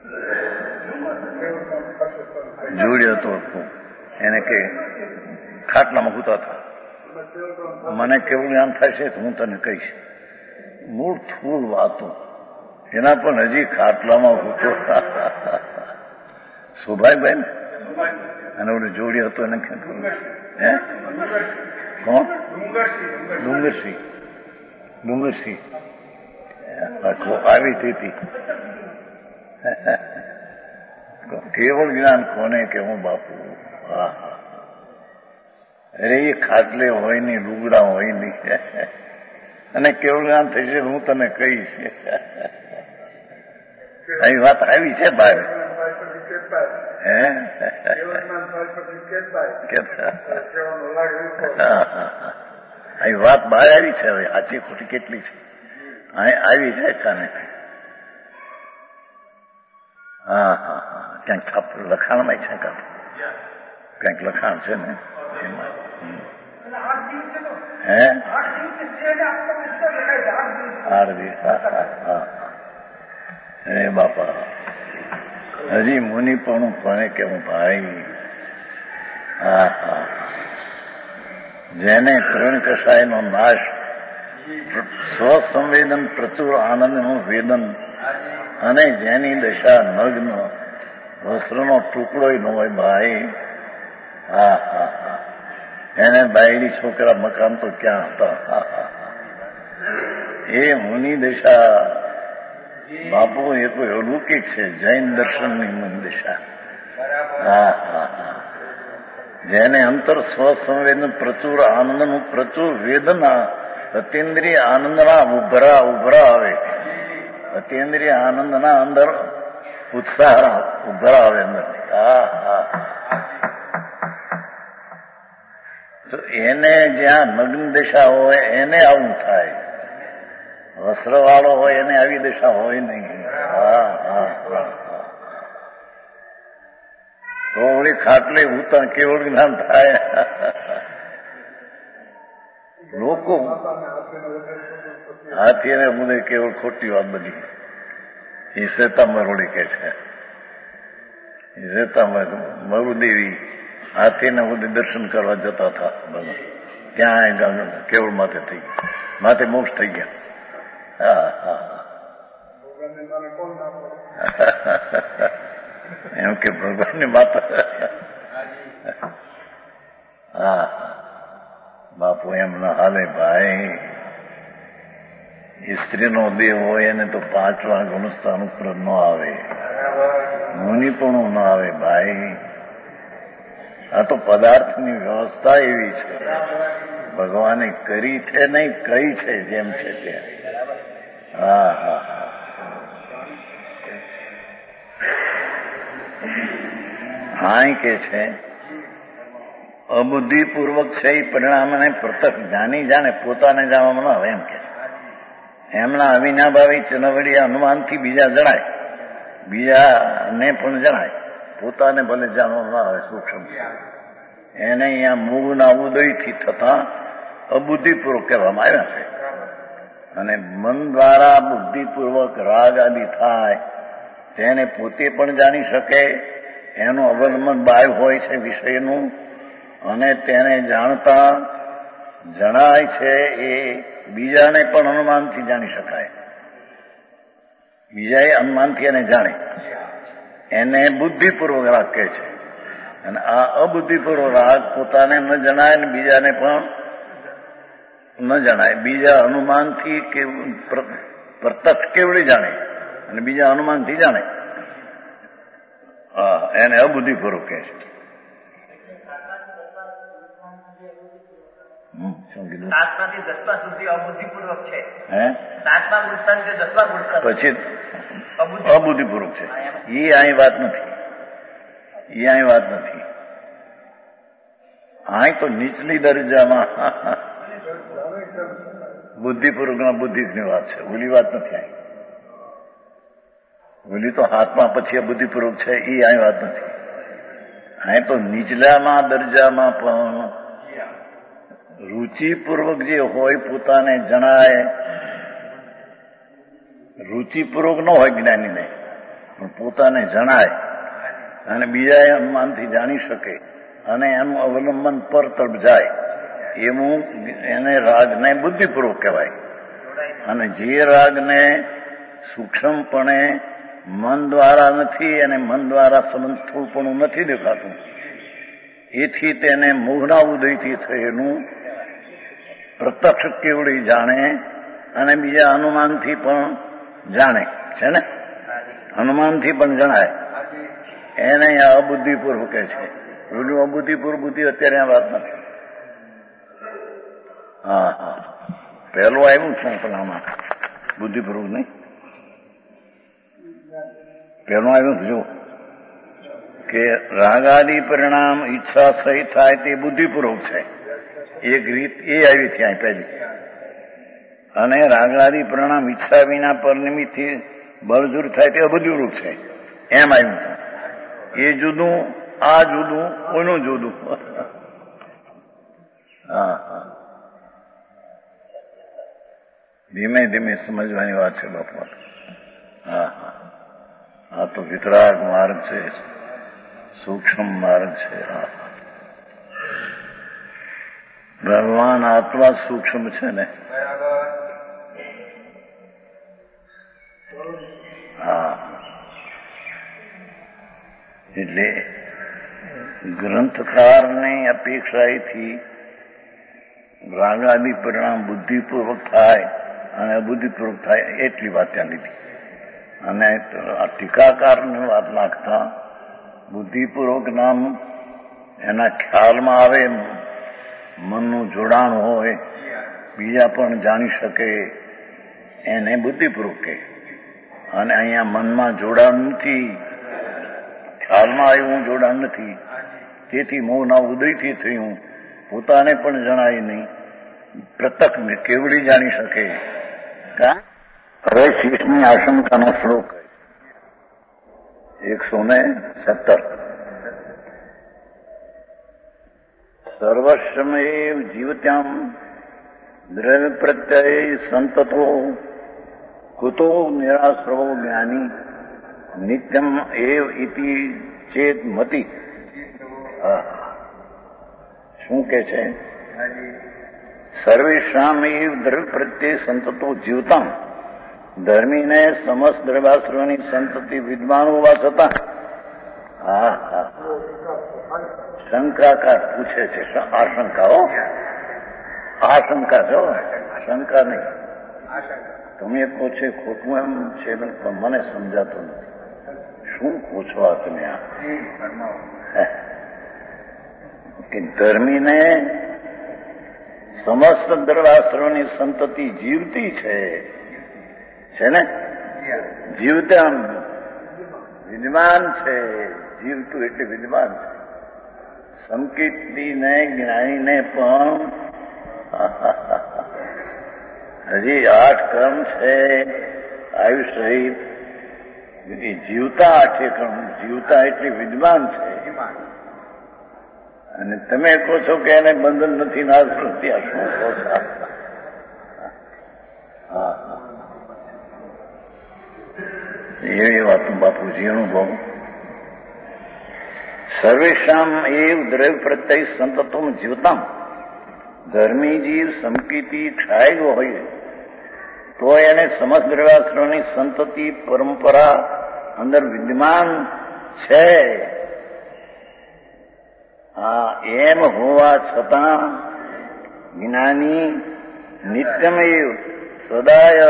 જોડી હતું એને કે ખાટલામાં સૂતા હતા. મને કેવું આમ થાય છે હું તને કહીશ. મૂળ થૂળ વાતો એના પણ હજી ખાટલામાં સૂતો. સૌભાગ્યભાઈ ને અને ઓલું જોડી હતું એને હે કોણ? ડુંગરસિંહ આવી હતી. કેવળ જ્ઞાન કોને કેવું બાપુ? હા હા, અરે એ ખાટલે હોય નહીં, લુગડા હોય નહીં, અને કેવળ જ્ઞાન થશે હું તને કહીશ. અહીં વાત આવી છે ભાઈ. અહીં વાત બહાર આવી છે. હવે સાચી ખોટી કેટલી છે અહીં આવી છે કાને? હા હા હા, ક્યાંક છાપ લખાણમાં છે કાં ક્યાંક લખાણ છે ને એમાં. હે 8 દિવસ? હા. હે બાપા, હજી મુનિ પણ કોને કેવું ભાઈ? હા હા, જેને ત્રણ કષાયનો નાશ, સ્વસંવેદન, પ્રચુર આનંદનું વેદન, અને જેની દશા નગ્ન વસ્ત્રનો ટુકડો ન હોય ભાઈ. હા હા હા, એને બાયડી છોકરા મકાન તો ક્યાં હતા? હા હા, એ મુનિ દશા બાપુ એ તો અલૌકિક છે. જૈન દર્શનની મુનિ દશા. હા હા હા, જેને અંતર સ્વસંવેદન, પ્રચુર આનંદનું, પ્રચુર વેદના, અતિન્દ્રિય આનંદના ઉભરા આવે. અતિન્દ્રિય આનંદના અંદર ઉત્સાહ ઉભરા આવે અંદરથી. હા હા, તો એને જ્યાં નગ્ન દશા હોય એને આવું થાય. વસ્ત્રવાળો હોય એને આવી દશા હોય નહીં. હા હા હા, તો ઓળી ખાટલે ઉતર કેવળ જ્ઞાન થાય. લોકો હાથી ને મુદે કેવળ ખોટી વાત બધી. એ શ્વેતા મરોડી કે છે, એ શ્વેતા મરુદેવી હાથીને મુદે દર્શન કરવા જતા હતા. ત્યાં કેવળ માથે થઈ ગયા, માથે મોક્ષ થઈ ગયા. હા હા, એમ કે ભગવાનની માતા. હા બાપુ, એમ ના હાલે ભાઈ. સ્ત્રીનો દેહ હોય એને તો 5 વાર ગુણસ્થાન ઉપર ન આવે, મુનિ પણ ન આવે ભાઈ. આ તો પદાર્થની વ્યવસ્થા એવી છે, ભગવાને કરી છે નહીં, કઈ છે જેમ છે ત્યાં. હા હા હા, હા કે છે અબુદ્ધિપૂર્વક છે એ પરિણામને પ્રત્યક્ષ જાણી જાણે પોતાને જાણવામાં ન આવે. એમ કે એમના અવિનાભાવી ચનવડી અનુમાનથી બીજા જણાય, બીજાને પણ જણાય, પોતાને ભલે જાણવામાં ના આવે સૂક્ષ્મ. એને અહીંયા મૂળના ઉદયથી થતા અબુદ્ધિપૂર્વક કહેવામાં આવ્યા છે. અને મન દ્વારા બુદ્ધિપૂર્વક રાગ આદિ થાય તેને પોતે પણ જાણી શકે. એનું અવલંબન બાય હોય છે વિષયનું, અને તેને જાણતા જણાય છે એ બીજાને પણ અનુમાનથી જાણી શકાય. બીજાએ અનુમાનથી એને જાણે, એને બુદ્ધિપૂર્વક રાગ કહે છે. અને આ અબુદ્ધિપૂર્વક રાગ પોતાને ન જણાય ને બીજાને પણ ન જણાય. બીજા અનુમાનથી કે પ્રત્યક્ષ કેવડી જાણે અને બીજા અનુમાનથી જાણે. હા, એને અબુદ્ધિપૂર્વક કહે છે. શું કીધું? 7 થી 10 સુધી અબુદ્ધિપૂર્વક છે. હે 7મા વૃત્તાંત 10મા વૃત્તાંત પછી અબુદ્ધિપૂર્વક છે. એ અહીં વાત નથી, એ અહીં વાત નથી. અહીં તો નીચલી દરજામાં બુદ્ધિપૂર્વકના બુદ્ધિની વાત છે, ઓલી વાત નથી. અહીં ઓલી તો હાથમાં પછી આ બુદ્ધિપૂર્વક છે, એ અહીં વાત નથી. અહીં તો નીચલામાં દરજામાં પણ રુચિપૂર્વક જે હોય પોતાને જણાય. રુચિપૂર્વક ન હોય જ્ઞાનીને, પણ પોતાને જણાય અને બીજા અનુમાનથી જાણી શકે અને એનું અવલંબન પર તરફ જાય, એવું એને રાગને બુદ્ધિપૂર્વક કહેવાય. અને જે રાગને સૂક્ષ્મપણે મન દ્વારા નથી અને મન દ્વારા સંબંધ થોડું નથી દેખાતું, એથી તેને મોહના ઉદયથી થયેલું પ્રત્યક્ષ કેવડી જાણે અને બીજા અનુમાનથી પણ જાણે છે ને, અનુમાનથી પણ જણાય. એને અહીંયા અબુદ્ધિપૂર્વક કહે છે. પેલું અબુદ્ધિપૂર્વ બુદ્ધિ અત્યારે આ વાત નથી. હા હા, પહેલું આવ્યું શું પેલામાં બુદ્ધિપૂર્વક નહીં, પહેલું આવ્યું જો કે રાગાદી પરિણામ ઈચ્છા સહિત થાય તે બુદ્ધિપૂર્વક છે. એક રીત એ આવી ત્યાં પહેલી. અને રાગાદી પરિણામ ઈચ્છા વિના પરનિમિત્તથી બળજૂર થાય તે અબુદ્ધિપૂર્વક છે. એમ આવ્યું એ જુદું, આ જુદું, ઓનું જુદું. હા હા, ધીમે ધીમે સમજવાની વાત છે બાપા. હા હા, આ તો વિતરાગ માર્ગ છે, સૂક્ષ્મ માર્ગ છે. હા, ભગવાન આત્મા સૂક્ષ્મ છે ને. હા, એટલે ગ્રંથકારની અપેક્ષાથી રાગાદી પરિણામ બુદ્ધિપૂર્વક થાય અને અબુદ્ધિપૂર્વક થાય એટલી વાત ત્યાં લીધી. અને ટીકાકારની વાત નાખતા બુદ્ધિપૂર્વક નામ એના ખ્યાલમાં આવે, મનનું જોડાણ હોય, બીજા પણ જાણી શકે, એને બુદ્ધિપૂર્વક કહે. અને અહીંયા મનમાં જોડાણ નથી, ખ્યાલમાં આવ્યું જોડાણ નથી, તેથી મોહના ઉદયથી થયું, પોતાને પણ જણાય નહીં, પ્રત્યક્ષ કેવડી જાણી શકે. હવે શીશની આશંકાનો શ્લોક 117. સર્વસ્વમેવ જીવત્યામ દ્રવ્ય પ્રત્યય સંતતો કુતો નિરાશ્રવો જ્ઞાની નિત્યમ એવ ઇતિ ચેત મતિ. શું કે છે? સર્વેશામ એવ દ્રવ્ય પ્રત્યે સંતતો જીવતામ, ધર્મીને સમસ્ત દ્રવ્યાશ્રયોની સંતતિ વિદ્વાન હોવા છતાં. હા હા, શંકાકાર પૂછે છે. આશંકાઓ, આશંકા છો, શંકા નહીં. તમે કહો છે ખોટું એમ છે, પણ મને સમજાતું નથી. શું કહો છો આ તમે? કે ધર્મીને સમસ્ત દ્રવ્યાશ્રયોની સંતતિ જીવતી છે ને, જીવતા વિદ્વાન છે. જીવતું એટલે વિદ્વાન છે. સંકેતને જ્ઞાનીને પણ હજી 8 કર્મ છે આયુષ્ય સહિત. એ જીવતા 8 કર્મ, જીવતા એટલે વિદ્વાન છે. અને તમે કહો છો કે એને બંધન નથી, નાશ નથી. આ શું કહો છો? હા, એવી વાતું બાપુજી અનુભવ. સર્વેશામ એવ દ્રવ્ય પ્રત્યય સંતતમ જીવતામ, ધર્મી જીવ સંકિતિ ક્ષાયેલો હોય તો એને સમસ્ત દ્રવ્યાશ્રયોની સંતતિ પરંપરા અંદર વિદ્યમાન છે. એમ હોવા છતાં જ્ઞાની નિત્યમેવ સદાય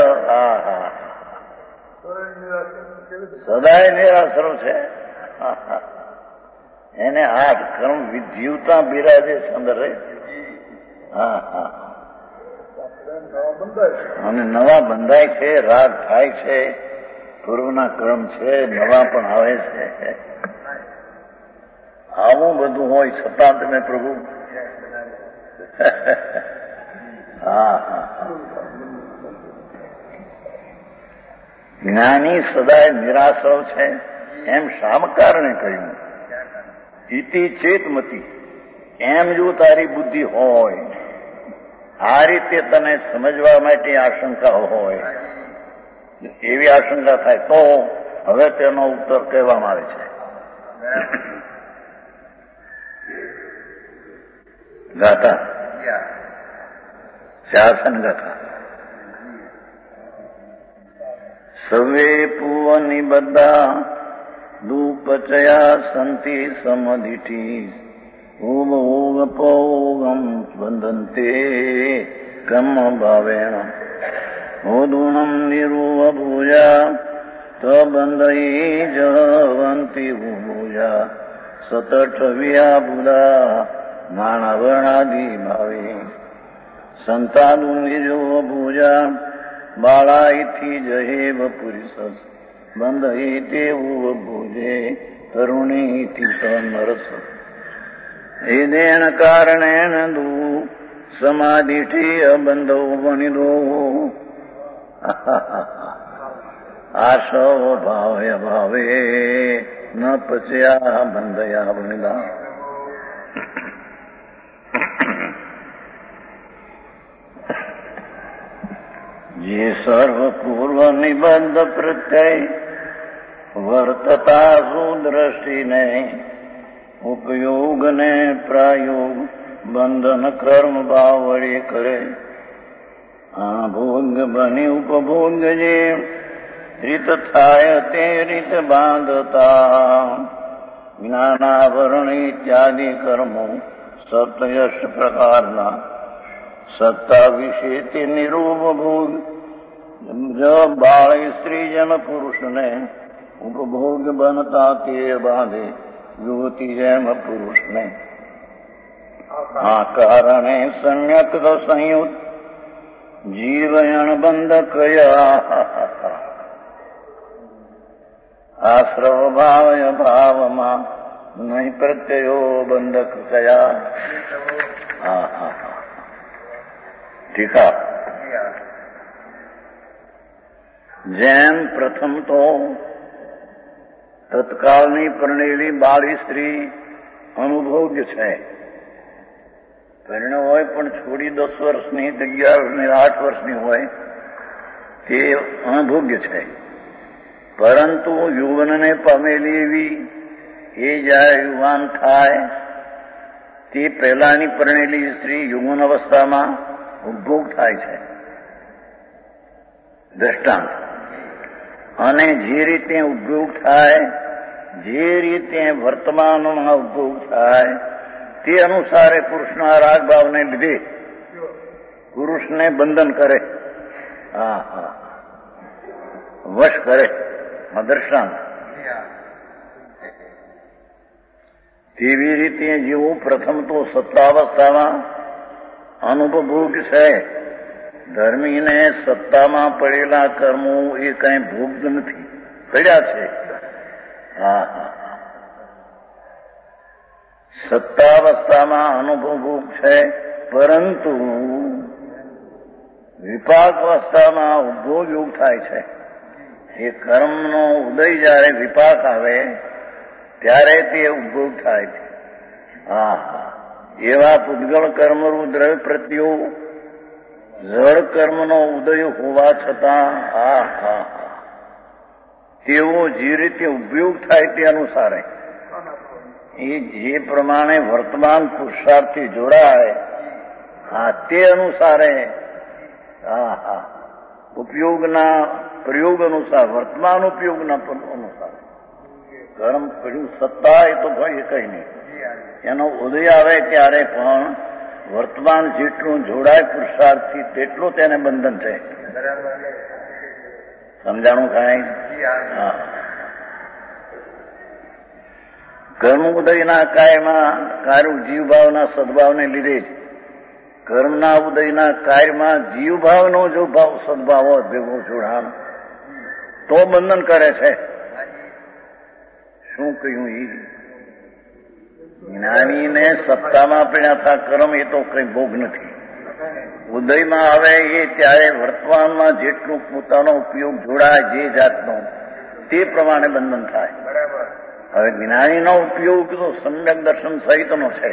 સદાય નિરાશ્રવ છે. એને 8 કર્મ જીવતા બિરાજે છે અંદર. હા હા, અને નવા બંધાય છે, રાગ થાય છે, પૂર્વના ક્રમ છે, નવા પણ આવે છે. આવું બધું હોય છતાં તમે પ્રભુ. હા હા, જ્ઞાની સદાય નિરાશ્રવ છે એમ શામકારણે કહ્યું. ઇતિ ચેતમતી, એમ જો તારી બુદ્ધિ હોય, આ રીતે તને સમજવા માટે આશંકા હોય, એવી આશંકા થાય તો હવે તેનો ઉત્તર કહેવામાં આવે છે. ગાથા, શાસન ગાથા. સવે પૂવ નિબદ્ધા દુપચયા સંતિ સમધિઠી ઉગ ઉગ પૌગમ બંધંતે કર્મ ભાવેણ ઉદુણમ નિરુવ ભૂયા તો બંધઈ જવંતી ભૂજા સતઠવ્યા બુદા માણવર્ણાદી ભાવે સંતાનું નિજો ભૂજા બાળાઈથી જહેવ પુરુષ બંધઈ તેવું ભૂજે તરુણીથી સમરસ એદેણ કારણેણ દુ સમાધિથી અબંધો બનિદો આશવ ભાવે ભાવે ન પચ્યા બંધયા બનિદા. જે સર્વ પૂર્વ નિબંધ પ્રત્યય વર્તતા સુદ્રષ્ટિને ઉપયોગ ને પ્રયોગ બંધન કર્મ ભાવ વડે કરે આ ભોગ બની ઉપભોગ જે રીત થાય તે રીત બાંધતા જ્ઞાનાવરણ ઇત્યાદિ કર્મો સપ્તયશ પ્રકારના સત્તા વિશે તે નિરૂપ ભોગ બાળ સ્ત્રી જન પુરુષને ઉપભોગ બનતા તે બાંધે યુવતી જેમ પુરુષને આ કારણે સમ્યક સંયુક્ત જીવયણ બંધ કયા આશ્રવ ભાવય ભાવમાં નહીં પ્રત્યયો બંધક કયા. ઠીકા. જેમ પ્રથમ તો તત્કાળની પરણેલી બાળી સ્ત્રી અનુભોગ્ય છે. પરિણય હોય પણ છોડી 10 વર્ષની 11 8 વર્ષની હોય તે અનુભોગ્ય છે. પરંતુ યુવનને પામેલી એવી એ જ્યારે યુવાન થાય તે પહેલાની પરણેલી સ્ત્રી યુવાન અવસ્થામાં ઉપભોગ થાય છે. દ્રષ્ટાંત. અને જે રીતે ઉપભોગ થાય, જે રીતે વર્તમાનમાં ઉપભોગ થાય તે અનુસારે પુરુષના રાગ ભાવને લીધે પુરુષને બંધન કરે, વશ કરે. દ્રષ્ટાંત. તેવી રીતે જેવું પ્રથમ તો સત્તાવસ્થામાં અનુપભોગ છે, ધર્મીને સત્તામાં પડેલા કર્મો એ કઈ ભોગ નથી, પડ્યા છે. સત્તાવસ્થામાં અનુભોગ છે, પરંતુ વિપાક અવસ્થામાં ઉપભોગ યોગ થાય છે. એ કર્મનો ઉદય જયારે વિપાક આવે ત્યારે તે ઉપભોગ થાય છે. એવા પૂતગળ કર્મરૂપ દ્રવ્ય પ્રત્યો જળ કર્મનો ઉદય હોવા છતાં તેઓ જે રીતે ઉપયોગ થાય તે અનુસારે એ જે પ્રમાણે વર્તમાન પુરુષાર્થથી જોડાય તે અનુસારે ઉપયોગના પ્રયોગ અનુસાર વર્તમાન ઉપયોગના અનુસાર કર્મ પડ્યું. સત્તા એ તો ભાઈ કઈ નહીં, એનો ઉદય આવે ત્યારે પણ વર્તમાન જેટલું જોડાય પુરુષાર્થથી તેટલું તેને બંધન છે. સમજાણું કાંઈ? કર્મ ઉદયના કાયમાં કાર્ય જીવભાવના સદભાવને લીધે જ કર્મના ઉદયના કાર્યમાં જીવભાવનો જો ભાવ સદભાવ હોય ભેગો જોડાણ તો બંધન કરે છે. શું કહ્યું? એ જ્ઞાનીને સત્તામાં પડ્યા હતા કર્મ એ તો કઈ ભોગ નથી. ઉદયમાં આવે એ ત્યારે વર્તમાનમાં જેટલું પોતાનો ઉપયોગ જોડાય જે જાતનો તે પ્રમાણે બંધન થાય. હવે જ્ઞાનીનો ઉપયોગ તો સમ્યક દર્શન સહિતનો છે.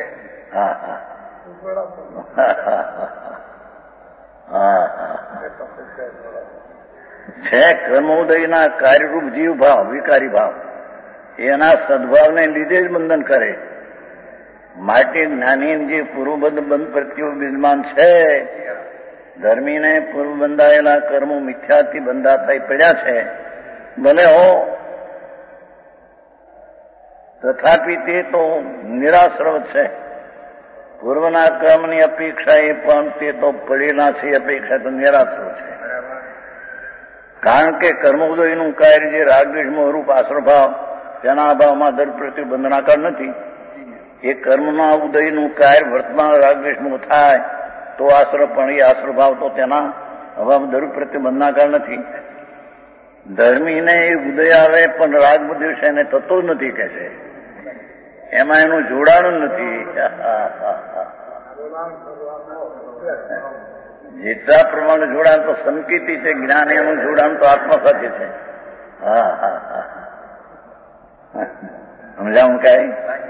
છે કર્મોદયના કાર્યરૂપ જીવ ભાવ, વિકારી ભાવ એના સદભાવને લીધે જ બંધન કરે. માટે જ્ઞાની જે પૂર્વબદ્ધ બંધ પ્રત્યો બિરમાન છે, ધર્મીને પૂર્વ બંધાયેલા કર્મો મિથ્યાથી બંધા થઈ પડ્યા છે ભલે હો, તથાપિ તે તો નિરાશ્રવ છે. પૂર્વના કર્મની અપેક્ષા એ પણ તે તો પડેલા છે અપેક્ષા તો નિરાશ્રવ છે. કારણ કે કર્મોદયનું કાર્ય જે રાગદ્વેષમાં રૂપ આશ્રભાવ તેના અભાવમાં દર પ્રત્યે બંધનાકાર નથી. એ કર્મના ઉદયનું કાર્ય વર્તમાન રાગદ્વેષમાં થાય તો આશ્રય, પણ એ આશ્રભાવ તો તેના અભાવ દર પ્રત્યે બંધનાકાર નથી. ધર્મીને એ ઉદય આવે પણ રાગ દ્વેષ એને થતો જ નથી કે છે, એમાં એનું જોડાણ નથી. જેટલા પ્રમાણે જોડાણ તો સંકેતી છે, જ્ઞાન એનું જોડાણ તો આત્મસાથી છે. હા હા હા, સમજાવું કઈ?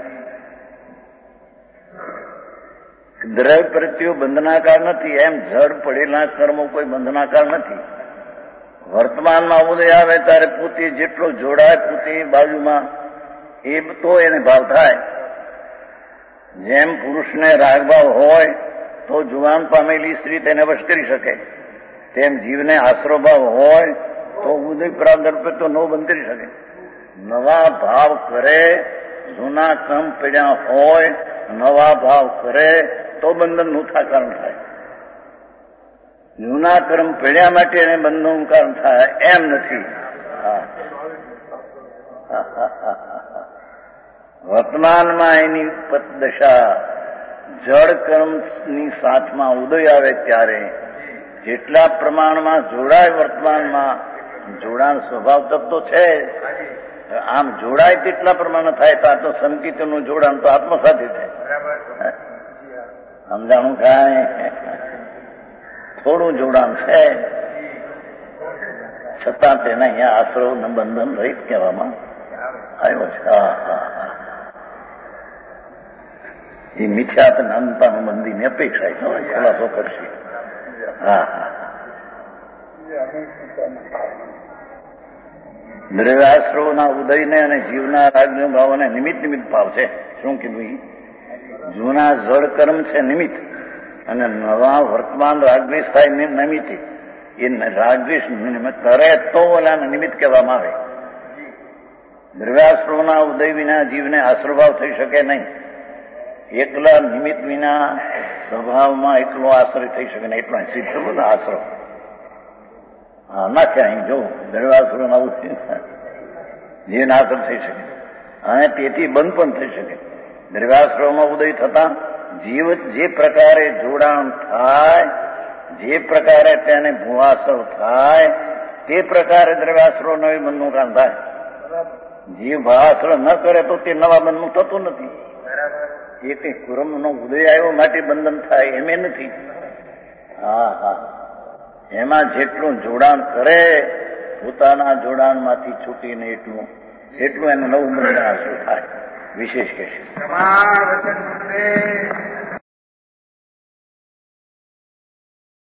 દ્રવ્ય પ્રત્યે બંધનાકાર નથી, એમ જડ પડેલા કર્મો કોઈ બંધનાકાર નથી. વર્તમાનમાં ઉદય આવે ત્યારે પોતે જેટલો જોડાય પોતે બાજુમાં એ તો એને ભાવ થાય. જેમ પુરુષને રાગભાવ હોય તો જુવાન પામેલી સ્ત્રી તેને વશ કરી શકે, તેમ જીવને આશ્રયભાવ હોય તો ઉદય પ્રાદર્ભ તો ન બંધ કરી શકે. નવા ભાવ કરે, જૂના કર્મ પડ્યા હોય નવા ભાવ કરે તો બંધન નું કારણ થાય. જૂના કર્મ પડ્યા માટે એને બંધનનું કારણ થાય એમ નથી. વર્તમાનમાં એની દશા જળ કર્મની સાથમાં ઉદય આવે ત્યારે જેટલા પ્રમાણમાં જોડાય, વર્તમાનમાં જોડાણ સ્વભાવ તત્વ છે, આમ જોડાય તેટલા પ્રમાણે થાય તો આ તો સંકિતનું જોડાણ તો આત્મસાથી થાય. સમજાણું કાંઈ? થોડું જોડાણ છે છતાં તેને અહીંયા આશ્રવ બંધન રહિત કહેવામાં આવ્યો છે. એ મિથ્યાત અનંતાનું બંધીની અપેક્ષા છે, ખુલાસો કરશે. હા હા, દ્રવ્યાશ્રવના ઉદયને અને જીવના રાગના ભાવોને નિમિત્ત ભાવ છે. શું કીધું? જૂના જળ કર્મ છે નિમિત્ત, અને નવા વર્તમાન રાગદ્વેષ થાય નિમિત્ત. એ રાગદ્વેષ કરે તો ઓલાને નિમિત્ત કહેવામાં આવે. દ્રવ્યાશ્રવના ઉદય વિના જીવને આશ્રભાવ થઈ શકે નહીં. એકલા નિમિત્ત વિના સ્વભાવમાં એકલો આશ્રય થઈ શકે નહીં. એટલો સિદ્ધ બધા આશ્રય નાખે અહીં જો દ્રવ્યાશ્રવના ઉદય જીવન આશ્રય થઈ શકે, અને તેથી બંધ પણ થઈ શકે. દ્રવ્યાશ્રવમાં ઉદય થતા જીવ જે પ્રકારે જોડાણ થાય, જે પ્રકારે તેને ભૂવાસવ થાય, તે પ્રકારે દ્રવ્યાશ્રવનો બંધનું કારણ થાય. જીવ ભાવાશ્રવ ન કરે તો તે નવા બંધનું થતું નથી. એ કઈ કુરમનો ઉદય આવ્યો માટે બંધન થાય એમ નથી. હા હા, એમાં જેટલું જોડાણ કરે પોતાના જોડાણમાંથી છૂટીને એટલું એને નવું બંધન આશ્રય થાય. વિશેષ કહેશે